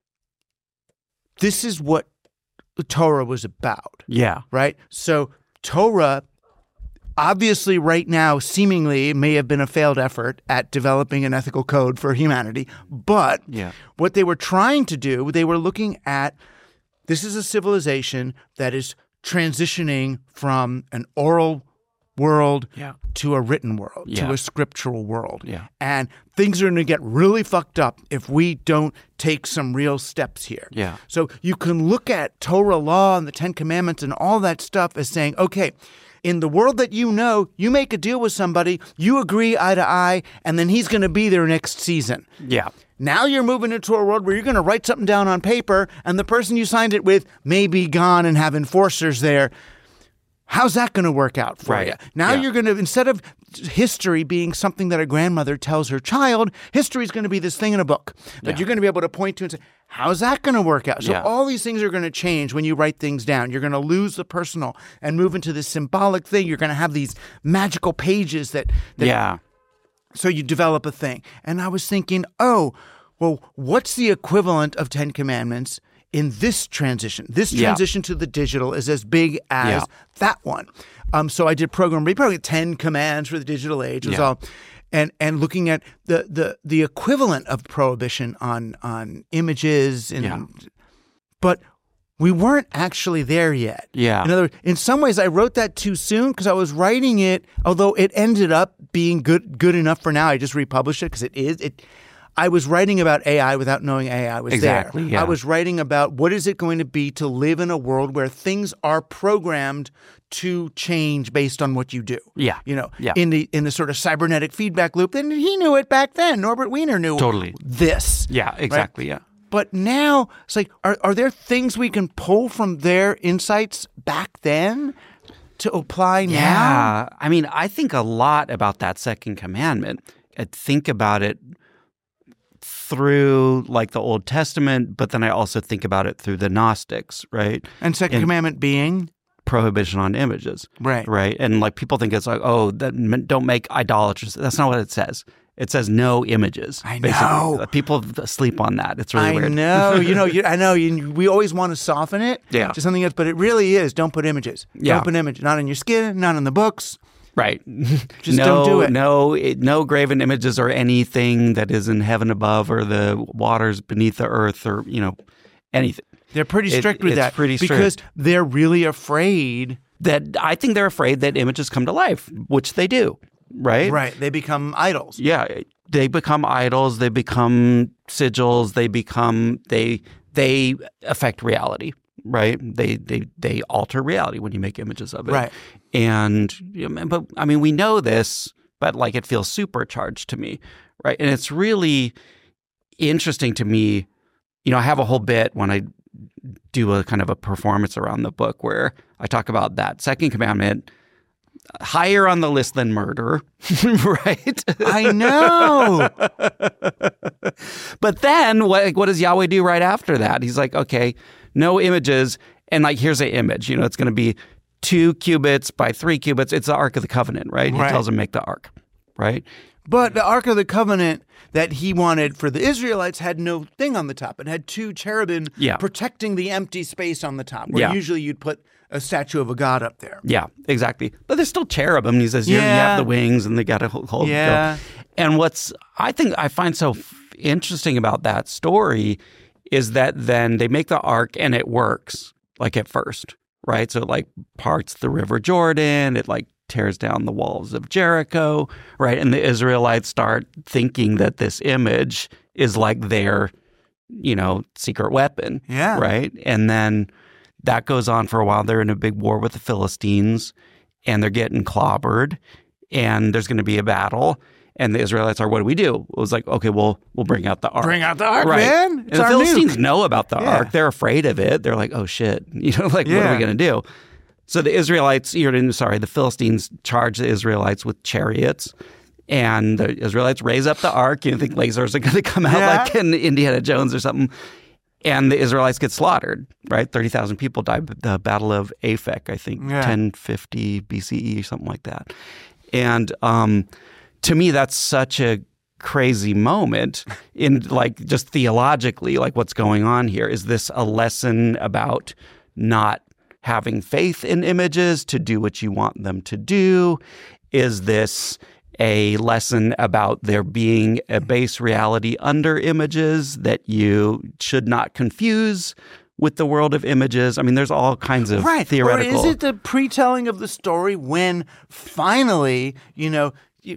this is what Torah was about. Yeah. Right? So Torah obviously right now seemingly may have been a failed effort at developing an ethical code for humanity. But yeah. what they were trying to do, they were looking at, this is a civilization that is transitioning from an oral world yeah. to a written world, yeah. to a scriptural world. Yeah. And things are going to get really fucked up if we don't take some real steps here. Yeah. So you can look at Torah law and the Ten Commandments and all that stuff as saying, okay, in the world that you know, you make a deal with somebody, you agree eye to eye, and then he's going to be there next season. Yeah. Now you're moving into a world where you're going to write something down on paper, and the person you signed it with may be gone and have enforcers there. How's that going to work out for right. you? Now yeah. you're going to, instead of history being something that a grandmother tells her child, history is going to be this thing in a book that yeah. you're going to be able to point to and say, how's that going to work out? So yeah. all these things are going to change when you write things down. You're going to lose the personal and move into this symbolic thing. You're going to have these magical pages that, that yeah. So you develop a thing. And I was thinking, oh, well, what's the equivalent of Ten Commandments in this transition? This transition yeah. to the digital is as big as yeah. that one. Um, so I did program, probably ten commands for the digital age. It was yeah. all, and and looking at the the the equivalent of prohibition on on images and, yeah. but we weren't actually there yet. Yeah. In other words, in some ways, I wrote that too soon because I was writing it. Although it ended up being good good enough for now, I just republished it because it is it. I was writing about A I without knowing A I was exactly, there. Yeah. I was writing about what is it going to be to live in a world where things are programmed to change based on what you do. Yeah. You know, yeah. in the in the sort of cybernetic feedback loop. And he knew it back then. Norbert Wiener knew totally. this. Yeah, exactly, right? yeah. But now it's like, are are there things we can pull from their insights back then to apply now? Yeah. I mean, I think a lot about that second commandment. I think about it through like the Old Testament, but then I also think about it through the Gnostics, right? And second and commandment being? Prohibition on images. Right. Right. And like people think it's like, oh, that, don't make idolaters. That's not what it says. It says no images. I know. Basically. People sleep on that. It's really I weird. I know. You know, you, I know. You, we always want to soften it yeah. to something else, but it really is don't put images. Yeah. Don't put images. Not in your skin, not in the books. Right. Just no, don't do it. No, it, no graven images or anything that is in heaven above or the waters beneath the earth or, you know, anything. They're pretty strict it, with it's that pretty strict. because they're really afraid. That I think they're afraid that images come to life, which they do, right? Right. They become idols. Yeah. They become idols. They become sigils. They become, they they affect reality. Right, they they they alter reality when you make images of it. Right, and you know, but I mean we know this, but like it feels supercharged to me, right? And it's really interesting to me. You know, I have a whole bit when I do a kind of a performance around the book where I talk about that second commandment higher on the list than murder, right? I know. But then what what does Yahweh do right after that? He's like, okay. No images, and like here's an image. You know, it's going to be two cubits by three cubits. It's the Ark of the Covenant, right? right? He tells them make the Ark, right? But the Ark of the Covenant that he wanted for the Israelites had no thing on the top. It had two cherubim yeah. protecting the empty space on the top, where yeah. usually you'd put a statue of a god up there. Yeah, exactly. But there's still cherubim. He says yeah. you have the wings, and they got to hold. Yeah. Go. And what's I think I find so f- interesting about that story is that then they make the ark and it works like at first, right? So it like parts the River Jordan, it like tears down the walls of Jericho, right? And the Israelites start thinking that this image is like their, you know, secret weapon, yeah. right? And then that goes on for a while. They're in a big war with the Philistines, and they're getting clobbered, and there's going to be a battle. And the Israelites are, what do we do? It was like, okay, well, we'll bring out the ark. Bring out the ark, right. man. It's and the our Philistines nuke. know about the Yeah. ark. They're afraid of it. They're like, oh, shit. You know, like, Yeah. what are we going to do? So the Israelites, you're, sorry, the Philistines charge the Israelites with chariots. And the Israelites raise up the ark. You think lasers are going to come out Yeah. like in Indiana Jones or something. And the Israelites get slaughtered, right? thirty thousand people died. The Battle of Aphek, I think, Yeah. ten fifty B C E or something like that. And um, to me, that's such a crazy moment in like just theologically, like what's going on here. Is this a lesson about not having faith in images to do what you want them to do? Is this a lesson about there being a base reality under images that you should not confuse with the world of images? I mean, there's all kinds of right. theoretical... Or is it the pre-telling of the story when finally, you know, you,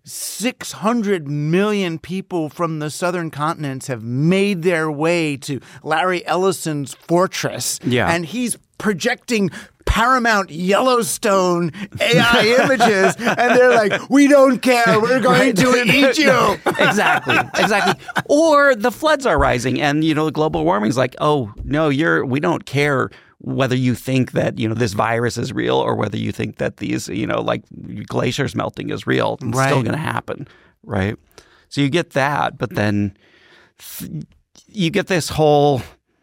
six hundred million people from the southern continents have made their way to Larry Ellison's fortress, Yeah. and he's projecting Paramount Yellowstone A I images, and they're like, we don't care, we're going to eat you. exactly, exactly. Or the floods are rising, and you know, global warming is like, oh no, you're we don't care whether you think that you know this virus is real or whether you think that these you know like glaciers melting is real. It's Right. still going to happen, right? So you get that, but then th- you get this whole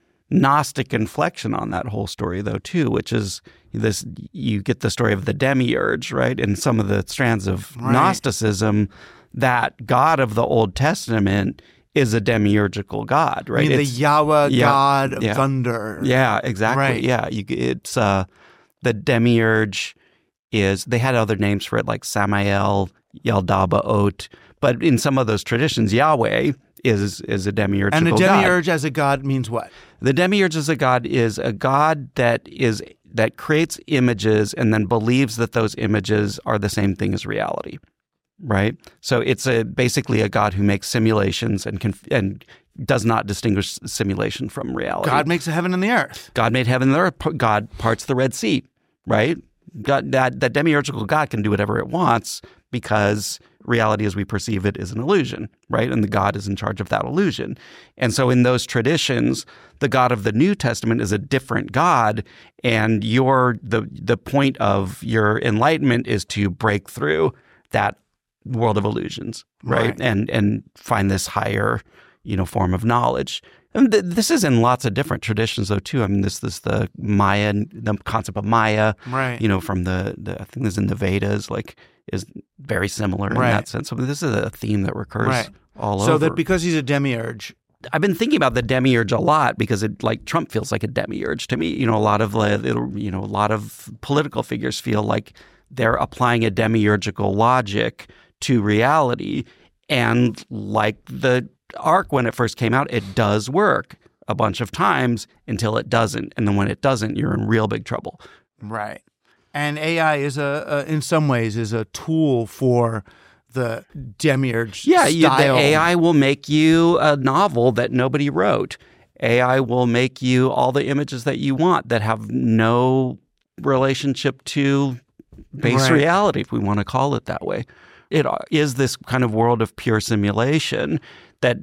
Gnostic inflection on that whole story, though, too, which is this: you get the story of the demiurge, right? And some of the strands of Right. Gnosticism, that God of the Old Testament is a demiurgical God, right? I mean, the It's- Yahweh yeah, God of yeah. thunder. Yeah, exactly. Right. Yeah, you, it's uh, the demiurge is. They had other names for it, like Samael, Yaldabaoth, but in some of those traditions, Yahweh is is a demiurgical And a God. demiurge as a god means what? The demiurge as a god is a god that is that creates images and then believes that those images are the same thing as reality, right? So it's a basically a god who makes simulations and conf- and does not distinguish simulation from reality. God makes the heaven and the earth. God made heaven and the earth. God parts the Red Sea, right? God, that that demiurgical God can do whatever it wants because reality as we perceive it is an illusion, right? And the God is in charge of that illusion. And so in those traditions, the God of the New Testament is a different God, and your the the point of your enlightenment is to break through that world of illusions, right? Right. And and find this higher, you know, form of knowledge. And th- this is in lots of different traditions, though, too. I mean, this this the Maya, the concept of Maya, Right. you know, from the, the I think this is in the Vedas, like, is very similar in Right. that sense. So this is a theme that recurs Right. all So over. that because he's a demiurge, I've been thinking about the demiurge a lot because it, like, Trump feels like a demiurge to me. You know, a lot of uh, it'll- you know a lot of political figures feel like they're applying a demiurgical logic to reality, and like the Ark when it first came out, it does work a bunch of times until it doesn't, and then when it doesn't, you're in real big trouble. right? And A I is a, a in some ways is a tool for the demiurge Yeah, you, the style. A I will make you a novel that nobody wrote. A I will make you all the images that you want that have no relationship to base Right. reality, if we want to call it that way. It is this kind of world of pure simulation that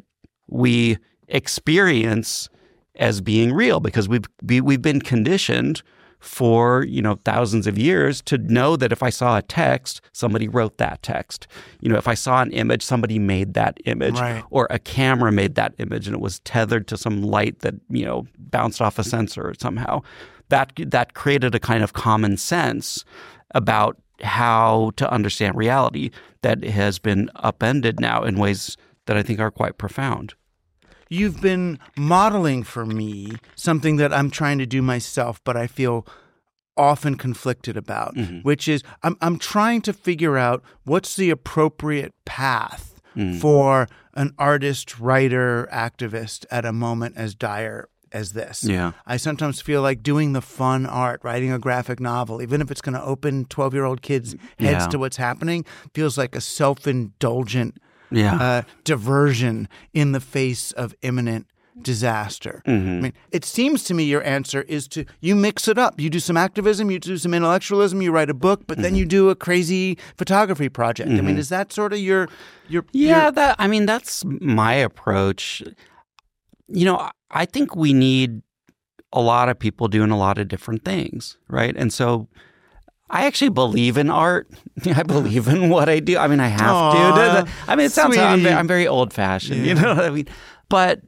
we experience as being real because we've be, we've been conditioned for, you know, thousands of years to know that if I saw a text, somebody wrote that text. You know, if I saw an image, somebody made that image. Right. Or a camera made that image and it was tethered to some light that, you know, bounced off a sensor somehow. That that created a kind of common sense about how to understand reality that has been upended now in ways that I think are quite profound. You've been modeling for me something that I'm trying to do myself, but I feel often conflicted about, Mm-hmm. which is I'm I'm trying to figure out what's the appropriate path Mm. for an artist, writer, activist at a moment as dire as this. Yeah. I sometimes feel like doing the fun art, writing a graphic novel, even if it's going to open twelve-year-old kids' heads Yeah. to what's happening, feels like a self-indulgent Yeah. uh, diversion in the face of imminent disaster. Mm-hmm. I mean, it seems to me your answer is to, you mix it up. You do some activism, you do some intellectualism, you write a book, but mm-hmm. then you do a crazy photography project. Mm-hmm. I mean, is that sort of your... your yeah, your... that I mean, that's my approach. You know, I think we need a lot of people doing a lot of different things, right? And so I actually believe in art. I believe in what I do. I mean, I have Aww, to. I mean, it sounds... I'm very, I'm very old-fashioned, yeah. you know what I mean? But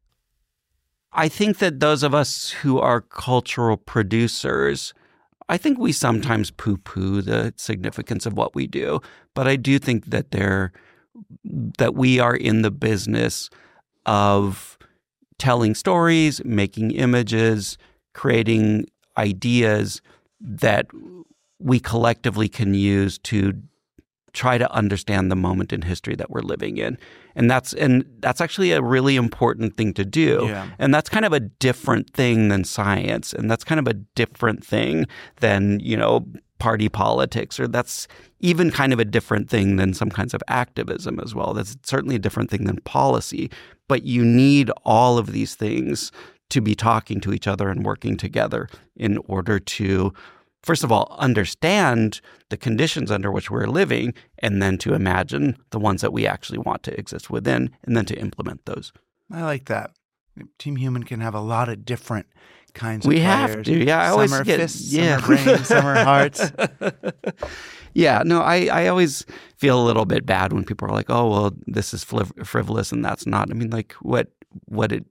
I think that those of us who are cultural producers, I think we sometimes poo-poo the significance of what we do. But I do think that there, that we are in the business of telling stories, making images, creating ideas that we collectively can use to try to understand the moment in history that we're living in. And that's and that's actually a really important thing to do. Yeah. And that's kind of a different thing than science. And that's kind of a different thing than, you know, party politics, or that's even kind of a different thing than some kinds of activism as well. That's certainly a different thing than policy. But you need all of these things to be talking to each other and working together in order to, first of all, understand the conditions under which we're living, and then to imagine the ones that we actually want to exist within, and then to implement those. I like that. Team Human can have a lot of different kinds of we players. have to. Yeah, I some always are get fists, yeah. some are brains, some are hearts. Yeah, no, I, I always feel a little bit bad when people are like, "Oh, well, this is fliv- frivolous and that's not." I mean, like, what what it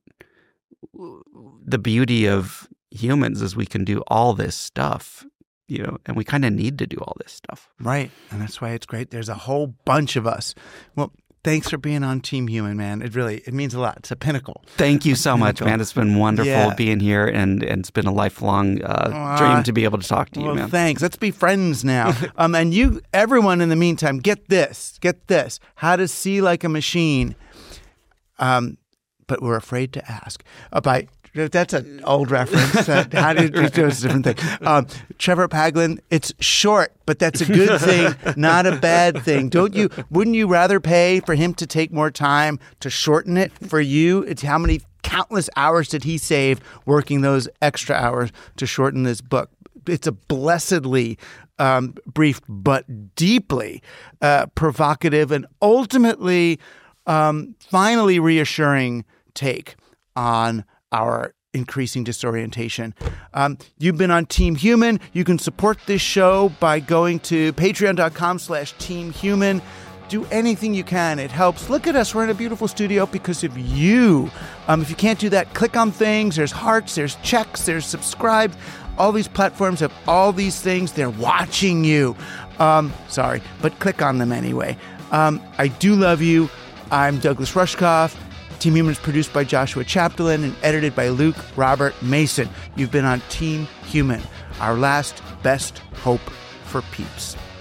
the beauty of humans is we can do all this stuff, you know, and we kind of need to do all this stuff. Right, and that's why it's great. There's a whole bunch of us. Well, thanks for being on Team Human, man. It really, it means a lot. It's a pinnacle. Thank you so much, man. It's been wonderful yeah. being here, and, and it's been a lifelong uh, uh, dream to be able to talk to well, you, man. Thanks. Let's be friends now. um, and you, everyone in the meantime, get this, get this. How to See Like a Machine. Um, but we're afraid to ask. Uh, by That's an old reference. Uh, how did we do a different thing? Um, Trevor Paglen, it's short, but that's a good thing, not a bad thing. Don't you? Wouldn't you rather pay for him to take more time to shorten it for you? It's how many countless hours did he save working those extra hours to shorten this book? It's a blessedly um, brief, but deeply uh, provocative and ultimately, um, finally reassuring take on our increasing disorientation. Um, you've been on Team Human. You can support this show by going to patreon.com slash Team Human. Do anything you can. It helps. Look at us. We're in a beautiful studio because of you. Um, if you can't do that, click on things. There's hearts, there's checks, there's subscribe. All these platforms have all these things. They're watching you. Um, sorry, but click on them anyway. Um, I do love you. I'm Douglas Rushkoff. Team Human is produced by Joshua Chapdelaine and edited by Luke Robert Mason. You've been on Team Human, our last best hope for peeps.